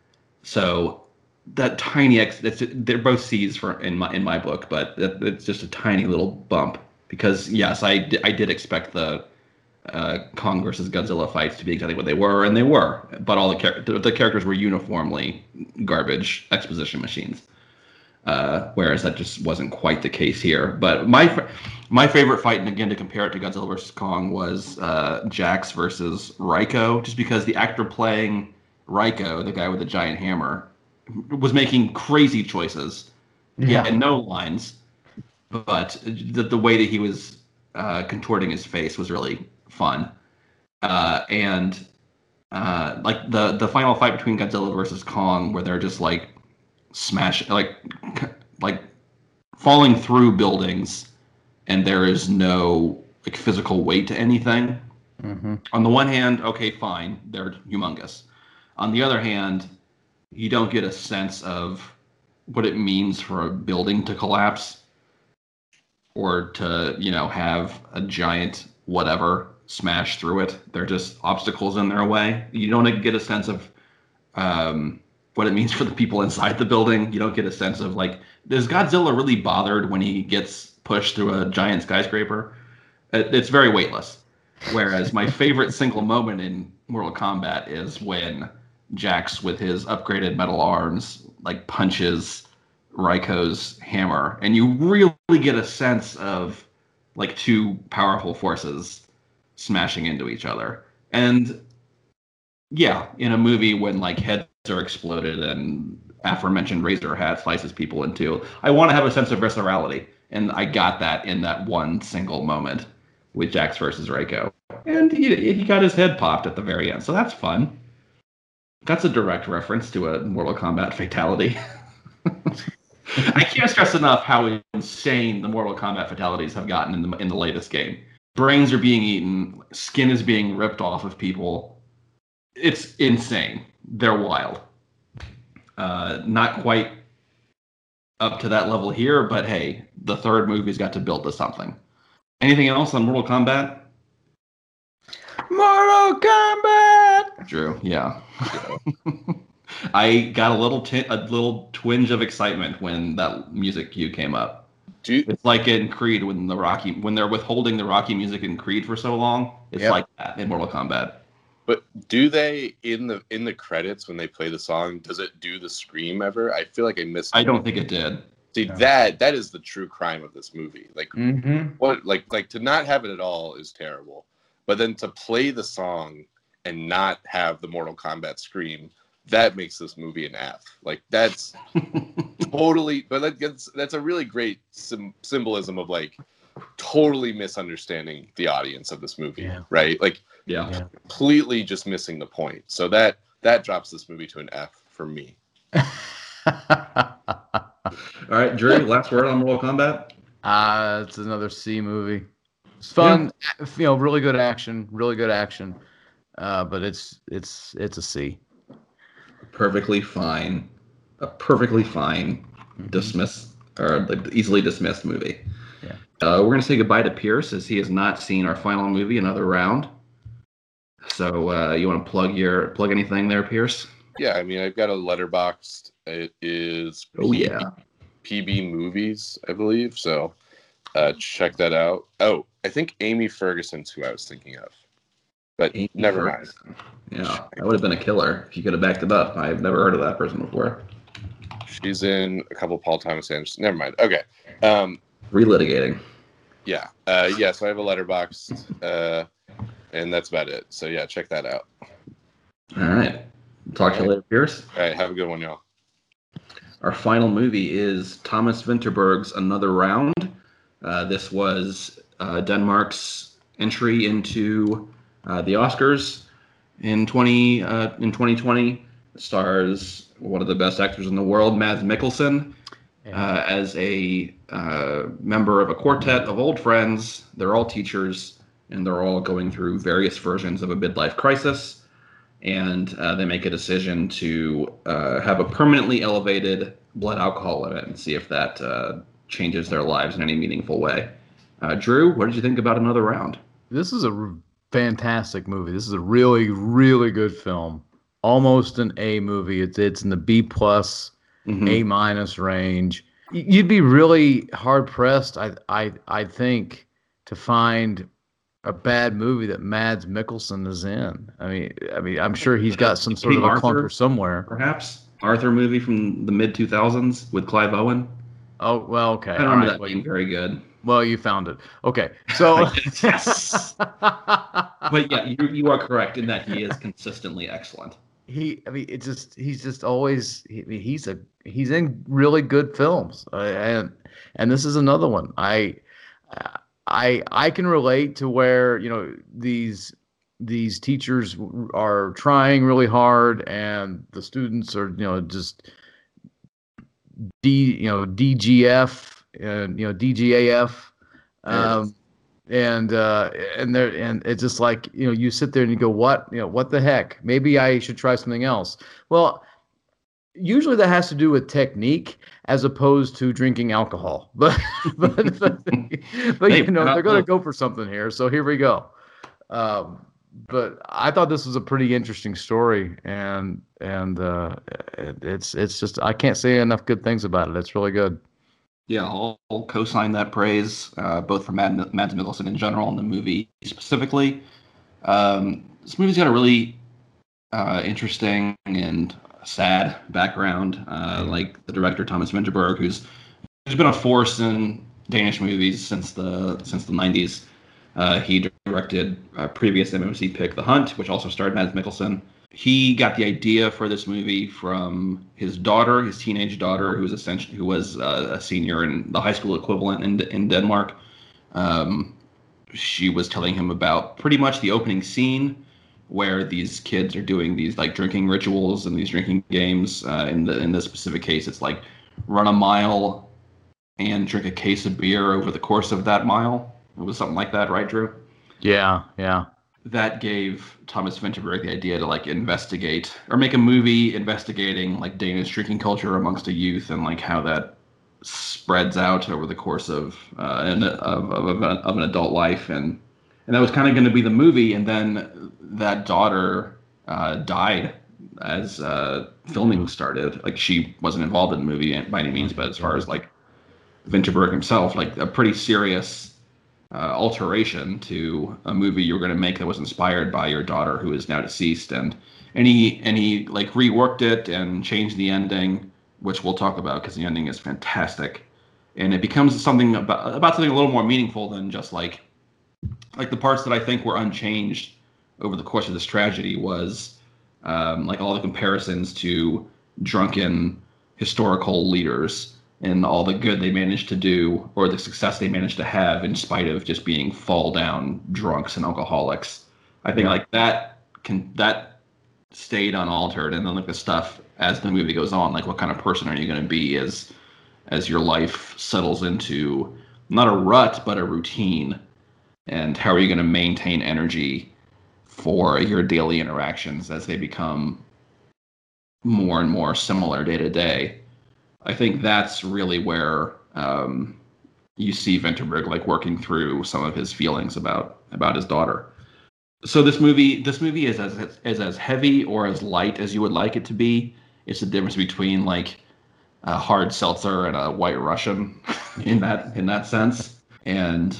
So that tiny X, it's, they're both C's for in my in my book, but it, it's just a tiny little bump because yes, I, di- I did expect the uh, Kong versus Godzilla fights to be exactly what they were, and they were. But all the char- the, the characters were uniformly garbage exposition machines. Uh, whereas that just wasn't quite the case here. But my fa- my favorite fight, and again to compare it to Godzilla versus Kong, was uh, Jax versus Raiko, just because the actor playing Raiko, the guy with the giant hammer, was making crazy choices. He Yeah. had no lines, but the, the way that he was uh, contorting his face was really fun. Uh, and uh, like the the final fight between Godzilla versus Kong, where they're just like smash like like falling through buildings and there is no like physical weight to anything. Mm-hmm. On the one hand, okay, fine, they're humongous. On the other hand, you don't get a sense of what it means for a building to collapse or to, you know, have a giant whatever smash through it. They're just obstacles in their way. You don't get a sense of um, what it means for the people inside the building. You don't get a sense of like, is Godzilla really bothered when he gets pushed through a giant skyscraper? It, it's very weightless. Whereas my favorite single moment in Mortal Kombat is when Jax, with his upgraded metal arms, like punches Raiko's hammer, and you really get a sense of like two powerful forces smashing into each other. And yeah, in a movie when like heads are exploded and aforementioned razor hat slices people in two, I want to have a sense of viscerality, and I got that in that one single moment with Jax versus Reiko, and he, he got his head popped at the very end, so that's fun. That's a direct reference to a Mortal Kombat fatality. I can't stress enough how insane the Mortal Kombat fatalities have gotten in the in the latest game. Brains are being eaten, skin is being ripped off of people. It's insane. They're wild. Uh, not quite up to that level here, but hey, the third movie's got to build to something. Anything else on Mortal Kombat? Mortal Kombat. Drew, yeah. I got a little t- a little twinge of excitement when that music cue came up. Do you, It's like in Creed when the Rocky when they're withholding the Rocky music in Creed for so long. It's Yep. like that in Mortal Kombat. but do they in the in the credits when they play the song? Does it do the scream ever? I feel like I missed. I don't think it did. See No. that that is the true crime of this movie. Like Mm-hmm. what like like to not have it at all is terrible, but then to play the song and not have the Mortal Kombat scream, that makes this movie an F. Like that's totally, but that gets, that's a really great sim- symbolism of like totally misunderstanding the audience of this movie, Yeah. right? Like Yeah. Yeah. completely just missing the point. So that that drops this movie to an F for me. All right, Drew, last word on Mortal Kombat? Ah, it's another C movie. It's fun, you know, really good action, really good action. Uh, but it's it's it's a C. Perfectly fine. A perfectly fine dismiss or like easily dismissed movie. Yeah. Uh, we're gonna say goodbye to Pierce as he has not seen our final movie, Another Round. So uh, you want to plug your plug anything there, Pierce? Yeah, I mean, I've got a Letterboxd. It is Oh yeah. P B Movies, I believe. So uh, check that out. Oh, I think Amy Ferguson's who I was thinking of, but Amy never Ferguson. Yeah, that would have been a killer if you could have backed it up. I've never heard of that person before. mind. She's in a couple Paul Thomas Anderson. Never mind. Okay. Um, Relitigating. yeah. Uh, yeah. So I have a Letterboxd, uh, and that's about it. So yeah, check that out. All right. Talk to you later, Pierce. All right, have a good one, y'all. Our final movie is Thomas Vinterberg's Another Round. Uh, this was uh, Denmark's entry into uh, the Oscars in twenty uh, in twenty twenty. It stars one of the best actors in the world, Mads Mikkelsen, uh, as a uh, member of a quartet of old friends. They're all teachers, and they're all going through various versions of a midlife crisis. And uh, they make a decision to uh, have a permanently elevated blood alcohol limit and see if that uh, changes their lives in any meaningful way. Uh, Drew, what did you think about Another Round? This is a r- fantastic movie. This is a really, really good film. Almost an A movie. It's it's in the B plus, mm-hmm. A minus range. You'd be really hard pressed, I I I think, to find a bad movie that Mads Mikkelsen is in. I mean, I mean, I'm sure he's got some sort of a Arthur, clunker somewhere. Perhaps Arthur movie from the mid two thousands with Clive Owen. Oh well, okay. I remember right. that being very good. Well, you found it. Okay, so yes, but yeah, you you are correct in that he is consistently excellent. He, I mean, it's just he's just always he, he's a he's in really good films, uh, and and this is another one. I. Uh, I I can relate to where, you know, these these teachers are trying really hard and the students are, you know, just D you know D G F and you know D G A F, um, and uh, and there and it's just like, you know, you sit there and you go, what you know what the heck? Maybe I should try something else. Well, usually that has to do with technique as opposed to drinking alcohol. But but but, but you know, they're going to go for something here. So here we go. Um, but I thought this was a pretty interesting story, and and uh, it, it's it's just I can't say enough good things about it. It's really good. Yeah, I'll, I'll co-sign that praise, uh, both for Mad, Mads Mikkelsen in general and the movie specifically. Um, this movie's got a really uh, interesting and sad background, uh, like the director Thomas Vinterberg, who's who's been a force in Danish movies since the since the nineties. Uh, he directed a previous M M C pick, The Hunt, which also starred Mads Mikkelsen. He got the idea for this movie from his daughter, his teenage daughter, who was essentially who was uh, a senior in the high school equivalent in in Denmark. Um, she was telling him about pretty much the opening scene, where these kids are doing these like drinking rituals and these drinking games. Uh, in the in this specific case, it's like run a mile and drink a case of beer over the course of that mile. It was something like that, right, Drew? Yeah, yeah. That gave Thomas Vinterberg the idea to like investigate or make a movie investigating like Danish drinking culture amongst the youth and like how that spreads out over the course of uh, an, of, of, of an adult life. And And that was kind of going to be the movie, and then that daughter uh, died as uh, filming started. Like, she wasn't involved in the movie by any means, but as far as like Vinterberg himself, like a pretty serious uh, alteration to a movie you were going to make that was inspired by your daughter, who is now deceased. And and he and he like reworked it and changed the ending, which we'll talk about because the ending is fantastic, and it becomes something about about something a little more meaningful than just like. Like the parts that I think were unchanged over the course of this tragedy was um, like all the comparisons to drunken historical leaders and all the good they managed to do or the success they managed to have in spite of just being fall down drunks and alcoholics. I think yeah. like that can that stayed unaltered, and then like the stuff as the movie goes on, like what kind of person are you going to be as as your life settles into not a rut but a routine. And how are you going to maintain energy for your daily interactions as they become more and more similar day to day? I think that's really where um, you see Vinterberg like working through some of his feelings about about his daughter. So this movie, this movie is as is as heavy or as light as you would like it to be. It's the difference between like a hard seltzer and a White Russian in that in that sense. And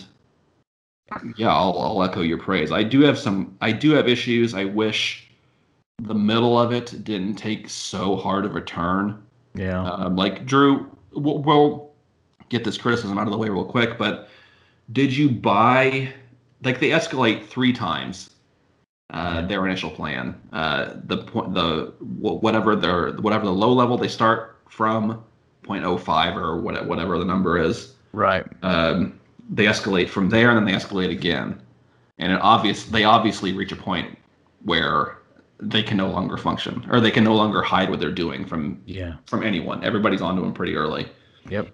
yeah, I'll, I'll echo your praise. I do have some. I do have issues. I wish the middle of it didn't take so hard of a turn. Yeah. Um, like Drew, we'll, we'll get this criticism out of the way real quick. But did you buy? Like they escalate three times, uh, their initial plan. Uh, the point, the wh- whatever their whatever the low level they start from, zero point zero five or what, whatever the number is. Right. Um, they escalate from there, and then they escalate again, and it obvious they obviously reach a point where they can no longer function, or they can no longer hide what they're doing from Yeah. from anyone. Everybody's onto them pretty early. Yep.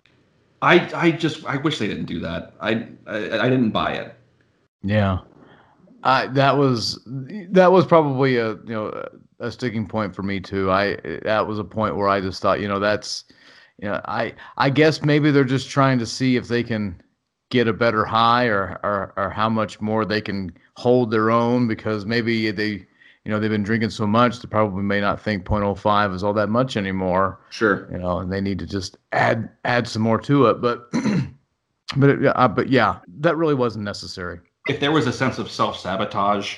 I I just I wish they didn't do that. I I, I didn't buy it. Yeah. I that was that was probably a you know a sticking point for me too. I that was a point where I just thought, you know, that's you know, I I guess maybe they're just trying to see if they can get a better high, or or or how much more they can hold their own, because maybe they you know they've been drinking so much they probably may not think point oh five is all that much anymore. Sure. You know, and they need to just add add some more to it. But but it, uh, but yeah, that really wasn't necessary. If there was a sense of self-sabotage,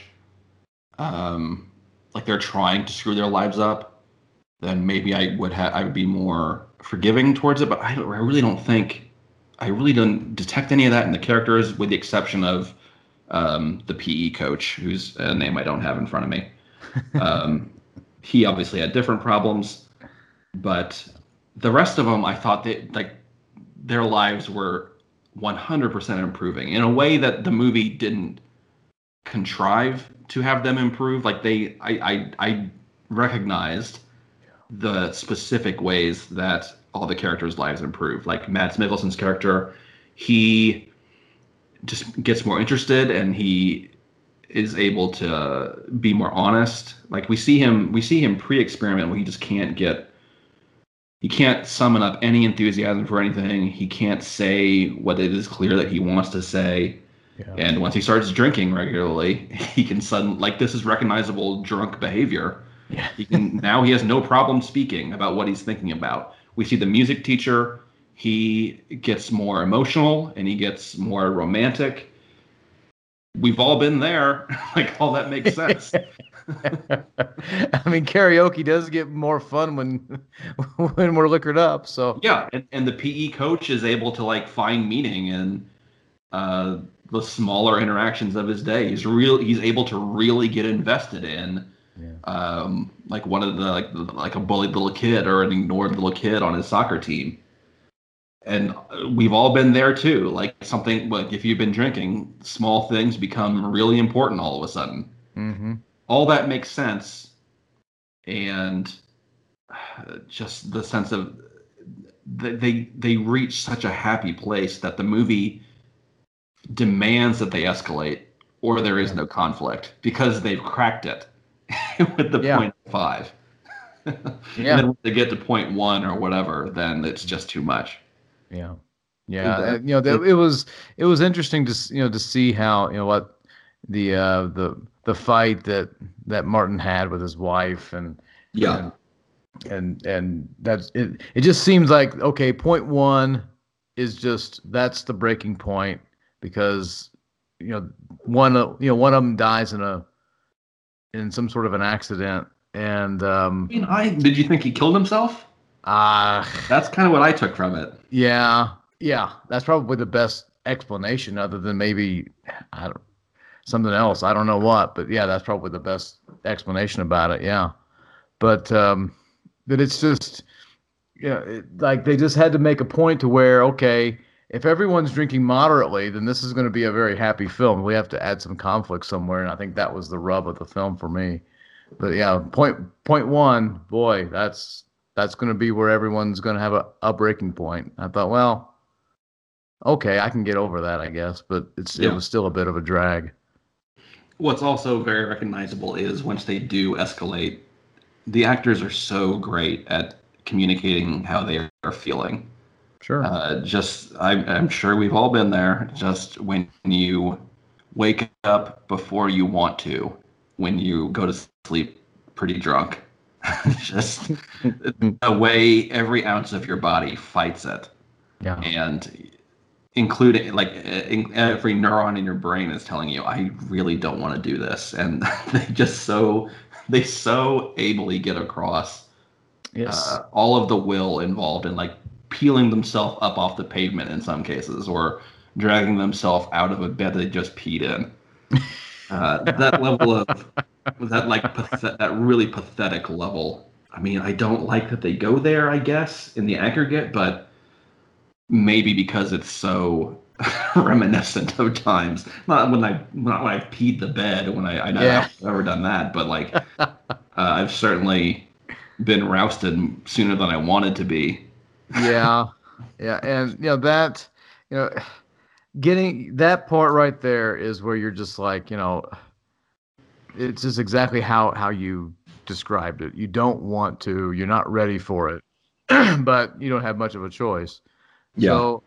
um, like they're trying to screw their lives up, then maybe I would have I would be more forgiving towards it. But I, don't, I really don't think I really don't detect any of that in the characters, with the exception of um, the P E coach, whose uh, name I don't have in front of me. Um, he obviously had different problems, but the rest of them, I thought that like their lives were one hundred percent improving in a way that the movie didn't contrive to have them improve. Like they, I, I, I recognized the specific ways that all the characters' lives improve. Like Mads Mikkelsen's character, he just gets more interested and he is able to be more honest. Like we see him, we see him pre-experiment where he just can't get. He can't summon up any enthusiasm for anything. He can't say what it is clear that he wants to say. Yeah. And once he starts drinking regularly, he can suddenly, like, this is recognizable drunk behavior. Yeah. He can now he has no problem speaking about what he's thinking about. We see the music teacher. He gets more emotional and he gets more romantic. We've all been there. Like, all that makes sense. I mean, karaoke does get more fun when when we're liquored up. So yeah, and, and the P E coach is able to like find meaning in uh, the smaller interactions of his day. He's real. He's able to really get invested in, yeah. um, like one of the like like a bullied little kid or an ignored little kid on his soccer team. And we've all been there too. Like something, like if you've been drinking, small things become really important all of a sudden. Mm-hmm. All that makes sense, and just the sense of they they reach such a happy place that the movie demands that they escalate, or there is no conflict because they've cracked it with the yeah. point five. Yeah. And then when they get to point one or whatever, then it's just too much. Yeah, yeah. You know, the, it was it was interesting to you know to see how you know what the uh, the the fight that that Martin had with his wife, and yeah, and and, and that's it. It just seems like okay, point one is just that's the breaking point, because you know one you know one of them dies in a in some sort of an accident, and um, I mean, I did you think he killed himself? Ah, uh, that's kind of what I took from it. Yeah, yeah, that's probably the best explanation, other than maybe I don't something else. I don't know what, but yeah, that's probably the best explanation about it. Yeah, but um, but it's just yeah, it, like they just had to make a point to where okay, if everyone's drinking moderately, then this is going to be a very happy film. We have to add some conflict somewhere, and I think that was the rub of the film for me. But yeah, point point one, boy, that's. That's going to be where everyone's going to have a, a breaking point. I thought, well, okay, I can get over that, I guess, but it's yeah. it was still a bit of a drag. What's also very recognizable is once they do escalate, the actors are so great at communicating how they are feeling. Sure. Uh, just, I, I'm sure we've all been there. Just when you wake up before you want to, when you go to sleep pretty drunk. Just the way every ounce of your body fights it, yeah, and including like in, every neuron in your brain is telling you, "I really don't want to do this," and they just so they so ably get across yes. uh, all of the will involved in like peeling themselves up off the pavement in some cases, or dragging themselves out of a bed they just peed in. Uh, that level of that like pathet- that really pathetic level. I mean, I don't like that they go there, I guess, in the aggregate, but maybe because it's so reminiscent of times. Not when I not when I've peed the bed when I I Yeah. I've never done that, but like uh, I've certainly been rousted sooner than I wanted to be. Yeah. Yeah. And, you know, that, you know, getting that part right there is where you're just like, you know, it's just exactly how how you described it. You don't want to, you're not ready for it, but you don't have much of a choice. Yeah. So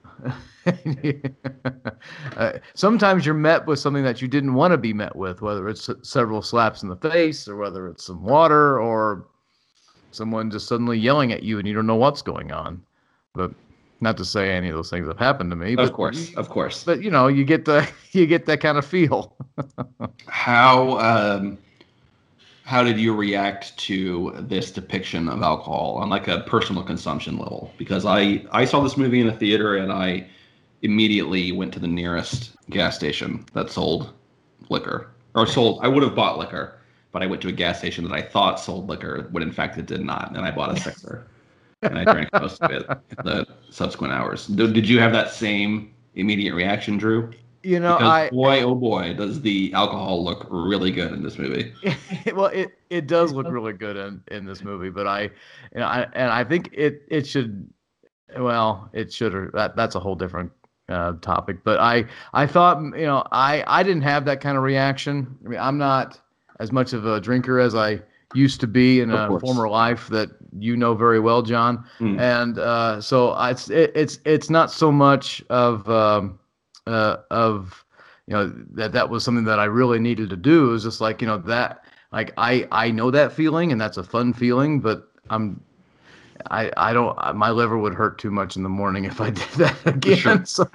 uh, sometimes you're met with something that you didn't want to be met with, whether it's several slaps in the face or whether it's some water or someone just suddenly yelling at you and you don't know what's going on. But not to say any of those things have happened to me. Of but course, you, of course. But you know, you get the you get that kind of feel. How um, how did you react to this depiction of alcohol on like a personal consumption level? Because I I saw this movie in a theater and I immediately went to the nearest gas station that sold liquor or sold. I would have bought liquor, but I went to a gas station that I thought sold liquor when in fact it did not, and I bought a sixer and I drank most of it in the subsequent hours. Did, did you have that same immediate reaction, Drew? You know, Because I boy, oh boy, does the alcohol look really good in this movie. well, it it does look really good in in this movie, but I, you know, I and I think it it should, well, it should, or that that's a whole different uh, topic. But I I thought, you know, I I didn't have that kind of reaction. I mean, I'm not as much of a drinker as I used to be in Of a course. former life that you know very well, John. Mm. And uh, so I, it's it, it's it's not so much of um, uh, of you know that that was something that I really needed to do. It was just like, you know, that like I I know that feeling and that's a fun feeling, but I'm I I don't my liver would hurt too much in the morning if I did that again. Sure. So,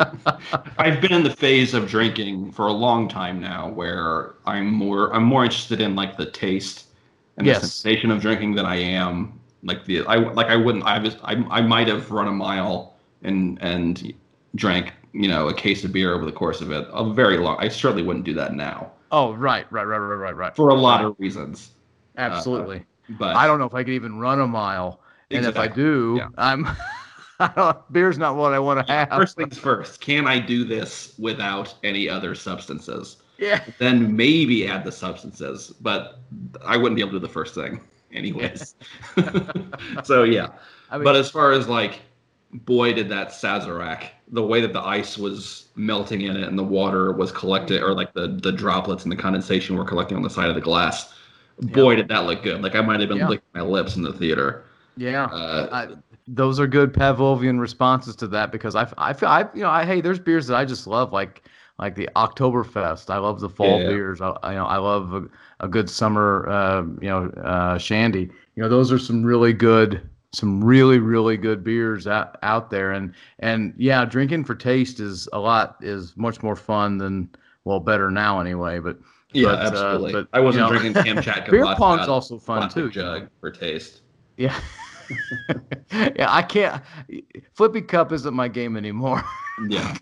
I've been in the phase of drinking for a long time now, where I'm more I'm more interested in like the taste and Yes. the sensation of drinking than I am like the I like I wouldn't I was I I might have run a mile and and drank, you know, a case of beer over the course of it. A very long. I certainly wouldn't do that now oh, right, right, right, right, right, right. for a lot Right. of reasons. Absolutely. But I don't know if I could even run a mile, and if I Exactly. do, Yeah. I'm I don't, beer's not what I want to have. First things first, can I do this without any other substances? Yeah. Then maybe add the substances, but I wouldn't be able to do the first thing anyways. So yeah. I mean, But as far as like, boy, did that Sazerac, the way that the ice was melting in it and the water was collected, or like the, the droplets and the condensation were collecting on the side of the glass, boy, Yeah. did that look good. Like I might have been Yeah. licking my lips in the theater. yeah. Uh, I, those are good Pavlovian responses to that because I, I feel I you know I hey there's beers that I just love like like the Oktoberfest. I love the fall Yeah. beers. I, I you know I love a, a good summer uh, you know uh, shandy. You know those are some really good some really really good beers out, out there and and yeah drinking for taste is a lot is much more fun than well better now anyway but Yeah, but, uh, absolutely. but, I wasn't you know, drinking Kamchatka beer vodka pong's out of also fun plastic too. you jug know. for taste. Yeah. Yeah, I can't. Flippy Cup isn't my game anymore. Yeah.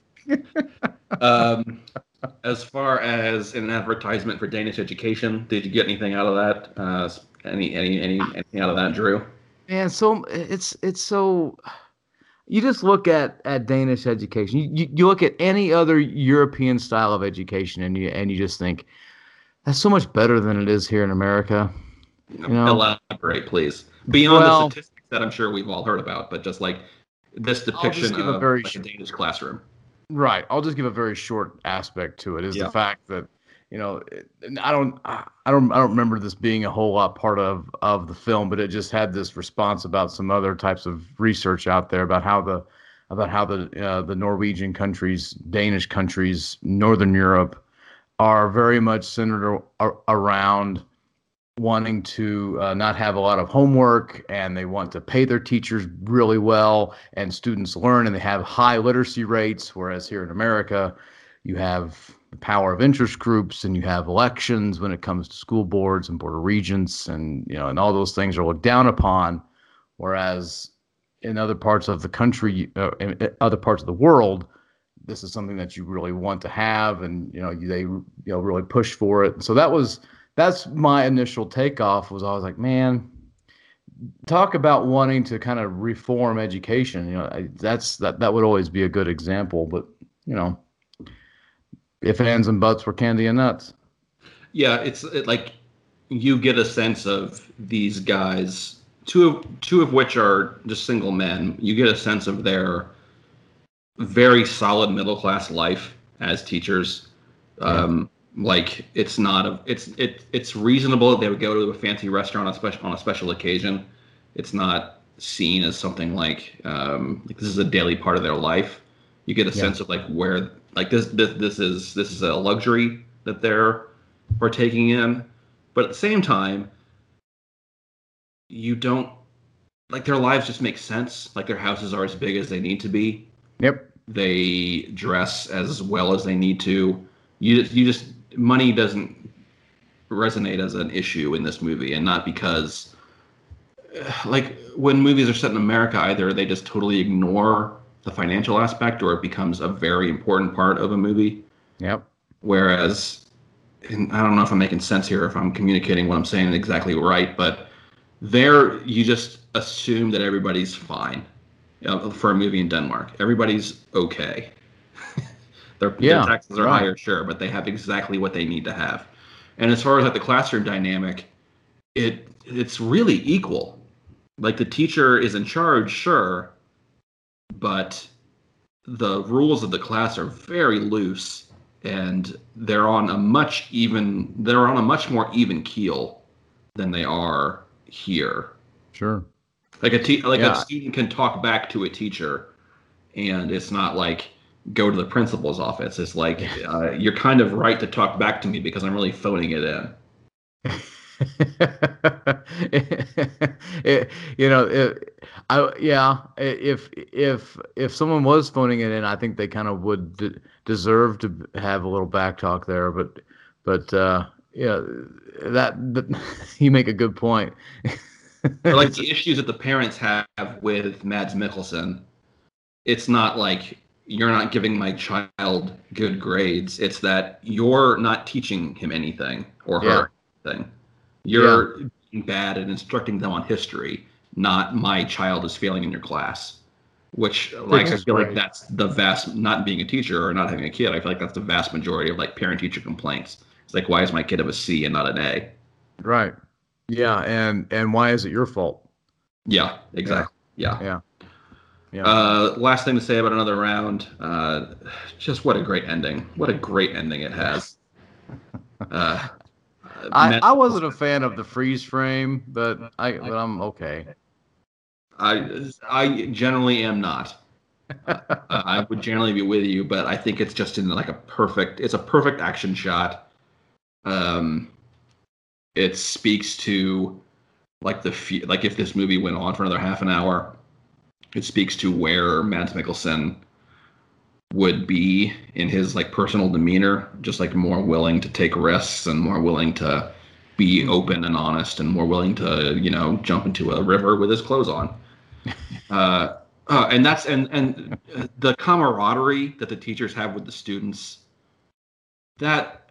um, as far as an advertisement for Danish education, did you get anything out of that? Uh, any, any, any, anything out of that, Drew? Man, so it's it's so. You just look at, at Danish education. You, you you look at any other European style of education, and you and you just think that's so much better than it is here in America. You know? Elaborate, please. Beyond Well- the statistics that I'm sure we've all heard about, but just like this just depiction give a of very like, sh- a Danish classroom. Right. I'll just give a very short aspect to it. Is Yeah. the fact that you know it- I don't I don't I don't remember this being a whole lot part of of the film, but it just had this response about some other types of research out there about how the about how the uh, the Norwegian countries, Danish countries, Northern Europe are very much centered ar- around wanting to uh, not have a lot of homework, and they want to pay their teachers really well, and students learn, and they have high literacy rates, whereas here in America you have the power of interest groups and you have elections when it comes to school boards and board of regents, and you know and all those things are looked down upon, whereas in other parts of the country uh, in other parts of the world this is something that you really want to have, and you know they you know really push for it. So that was that's my initial takeoff. Was I was like, man, talk about wanting to kind of reform education. You know, I, that's that that would always be a good example. But you know, if ands and buts were candy and nuts. Yeah, it's it, like you get a sense of these guys, two of two of which are just single men. You get a sense of their very solid middle class life as teachers. Um, yeah. Like it's not a it's it it's reasonable that they would go to a fancy restaurant on special on a special occasion. It's not seen as something like um, like this is a daily part of their life. You get a yeah. sense of like where like this this this is this is a luxury that they're partaking in, but at the same time, you don't like their lives just make sense. Like their houses are as big as they need to be. Yep. They dress as well as they need to. You you just money doesn't resonate as an issue in this movie, and not because like when movies are set in America, either they just totally ignore the financial aspect, or it becomes a very important part of a movie. Yep. Whereas, and I don't know if I'm making sense here, if I'm communicating what I'm saying exactly right, but there you just assume that everybody's fine. You know, for a movie in Denmark, everybody's okay. their, yeah, their taxes are right. higher, sure, but they have exactly what they need to have. And as far as like the classroom dynamic, it it's really equal. Like the teacher is in charge, sure, but the rules of the class are very loose, and they're on a much even they're on a much more even keel than they are here. Sure. Like a te- like yeah. a student can talk back to a teacher, and it's not like go to the principal's office. It's like uh, you're kind of right to talk back to me because I'm really phoning it in. it, you know, it, I yeah. If if if someone was phoning it in, I think they kind of would d- deserve to have a little back talk there. But but uh, yeah, that, that you make a good point. Or like the issues that the parents have with Mads Mikkelsen, it's not like you're not giving my child good grades. It's that you're not teaching him anything or her yeah. anything. You're yeah. being bad and instructing them on history, not my child is failing in your class. Which, like, that's I feel great. like that's the vast, not being a teacher or not having a kid, I feel like that's the vast majority of, like, parent-teacher complaints. It's like, why is my kid have a C and not an A? Right. Yeah, and and why is it your fault? Yeah, exactly. Yeah. Yeah. Yeah. Uh, last thing to say about Another Round, uh, just what a great ending. What a great ending it has. Uh, I, I wasn't a fan of the freeze frame, but I but I'm okay. I I generally am not. uh, I would generally be with you, but I think it's just in like a perfect. It's a perfect action shot. Um, it speaks to like the like if this movie went on for another half an hour, it speaks to where Mads Mikkelsen would be in his like personal demeanor, just like more willing to take risks and more willing to be open and honest and more willing to, you know, jump into a river with his clothes on. Uh, uh, and that's and and the camaraderie that the teachers have with the students, that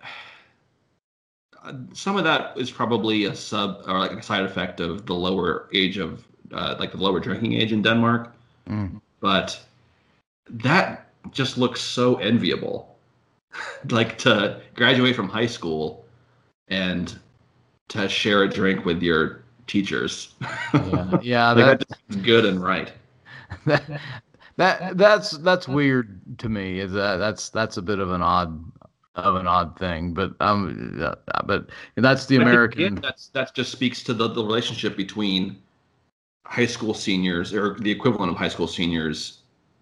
uh, some of that is probably a sub or like a side effect of the lower age of uh, like the lower drinking age in Denmark. Mm. But that just looks so enviable. Like to graduate from high school and to share a drink with your teachers. Yeah, yeah, like that, that's good and right. That, that that's that's weird to me. Is that that's that's a bit of an odd of an odd thing, but um, uh, but that's the but American. Again, that's that just speaks to the, the relationship between high school seniors or the equivalent of high school seniors.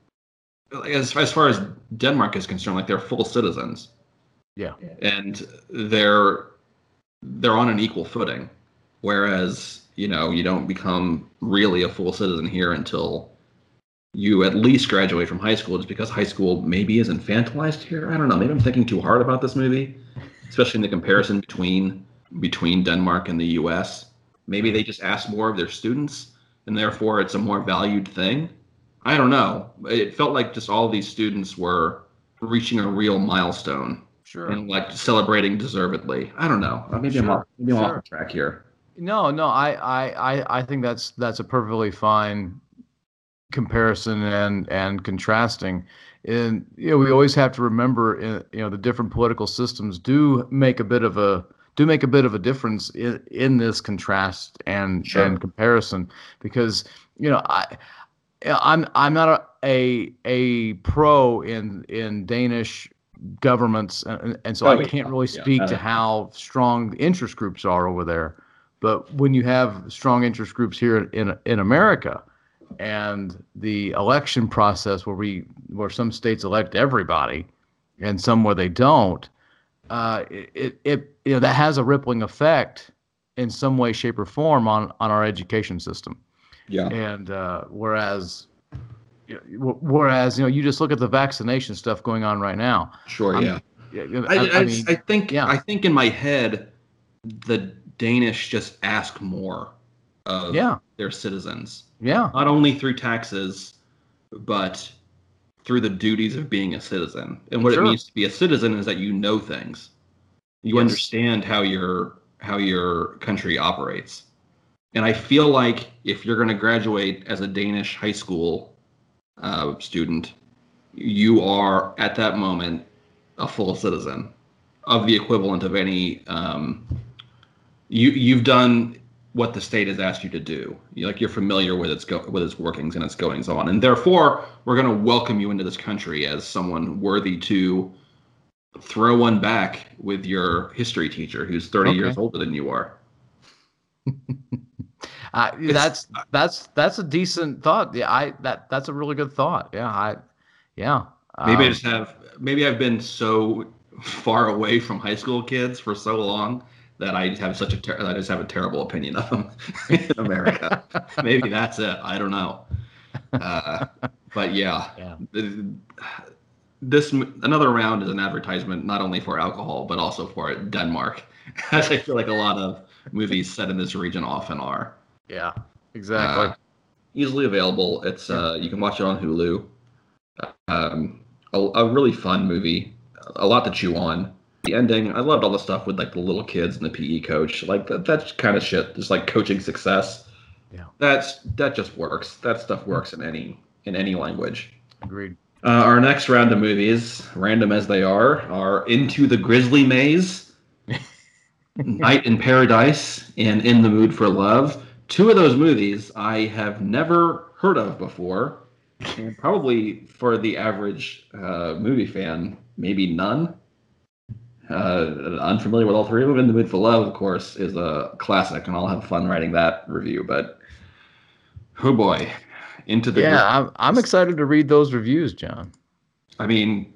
As as far as Denmark is concerned, like they're full citizens. Yeah, and they're they're on an equal footing, whereas you know you don't become really a full citizen here until you at least graduate from high school, just because high school maybe is infantilized here. I don't know. Maybe I'm thinking too hard about this movie, especially in the comparison between between Denmark and the U S. Maybe they just ask more of their students, and therefore it's a more valued thing. I don't know. It felt like just all these students were reaching a real milestone Sure. and like celebrating deservedly. I don't know. Maybe Sure. I'm off, maybe I'm Sure. off the track here. No, no, I, I, I, I think that's that's a perfectly fine comparison and and contrasting. And you know, we always have to remember, uh, you know, the different political systems do make a bit of a do make a bit of a difference in in this contrast and Sure. and comparison, because you know I I'm I'm not a a, a pro in in Danish governments, and, and so Oh, I yeah. can't really Yeah. speak Uh, to how strong the interest groups are over there. But when you have strong interest groups here in in America, and the election process where we where some states elect everybody, and some where they don't, uh, it it you know that has a rippling effect in some way, shape, or form on on our education system. Yeah. And uh, whereas whereas you know you just look at the vaccination stuff going on right now. Sure. I'm- Yeah. I, I, I, I, mean, I think yeah. I think in my head, the Danish just ask more of Yeah. their citizens, yeah, not only through taxes, but through the duties of being a citizen. And what Sure. it means to be a citizen is that you know things, you Yes. understand how your how your country operates. And I feel like if you're going to graduate as a Danish high school uh, student, you are at that moment a full citizen of the equivalent of any. Um, you you've done what the state has asked you to do. You, like you're familiar with its go, with its workings and its goings on, and therefore we're going to welcome you into this country as someone worthy to throw one back with your history teacher who's thirty Okay. years older than you are. Uh, that's that's that's a decent thought. Yeah, I that that's a really good thought. Yeah, I yeah. Maybe I Um, just have maybe I've been so far away from high school kids for so long that I just have such a ter- that I just have a terrible opinion of them in America. Maybe that's it. I don't know. Uh, but yeah, Yeah. The- this another round is an advertisement not only for alcohol but also for Denmark, as I feel like a lot of movies set in this region often are. Yeah, exactly. Uh, easily available. It's uh, you can watch it on Hulu. Um, a, a really fun movie, a lot to chew on. The ending, I loved all the stuff with like the little kids and the P E coach, like that, that kind of shit. Just like coaching success. Yeah. That's that just works. That stuff works in any in any language. Agreed. Uh, our next round of movies, random as they are, are Into the Grizzly Maze, Night in Paradise, and In the Mood for Love. Two of those movies I have never heard of before, and probably for the average uh, movie fan, maybe none. Uh, unfamiliar with all three of them. In the Mood for Love, of course, is a classic, and I'll have fun writing that review. But oh boy, Into the Yeah, I'm I'm excited to read those reviews, John. I mean,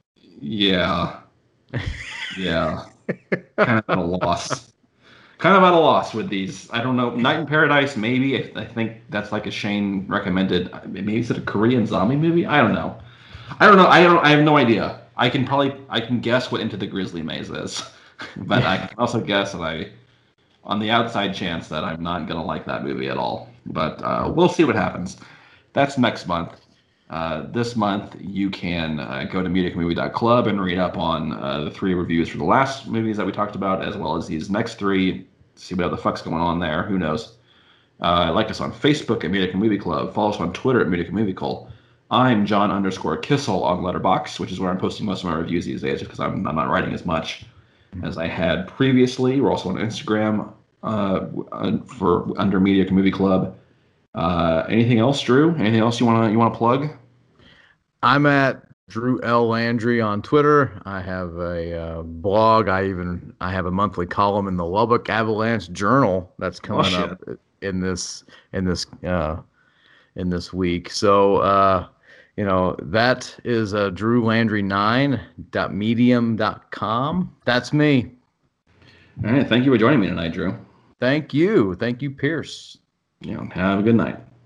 yeah, yeah, kind of at a loss. Kind of at a loss with these. I don't know. Night in Paradise, maybe. I, I think that's like a Shane recommended. Maybe is it a Korean zombie movie? I don't know. I don't know. I don't. I have no idea. I can probably. I can guess what Into the Grizzly Maze is, but I can also guess that I, on the outside chance that I'm not gonna like that movie at all. But uh, we'll see what happens. That's next month. Uh, this month, you can uh, go to music movie dot club and read up on uh, the three reviews for the last movies that we talked about, as well as these next three. See what the fuck's going on there. Who knows? Uh, like us on Facebook at Music Movie Club. Follow us on Twitter at Music Movie Call. I'm John underscore Kissel on Letterboxd, which is where I'm posting most of my reviews these days, just because I'm, I'm not writing as much as I had previously. We're also on Instagram uh, for under Media Movie Club. Uh, anything else, Drew? Anything else you wanna you wanna plug? I'm at Drew L. Landry on Twitter. I have a uh, blog. I even I have a monthly column in the Lubbock Avalanche Journal that's coming Oh, up in this in this uh, in this week. So uh, you know that is uh, drew landry nine dot medium dot com. That's me. All right. Thank you for joining me tonight, Drew. Thank you. Thank you, Pierce. Yeah. Have a good night.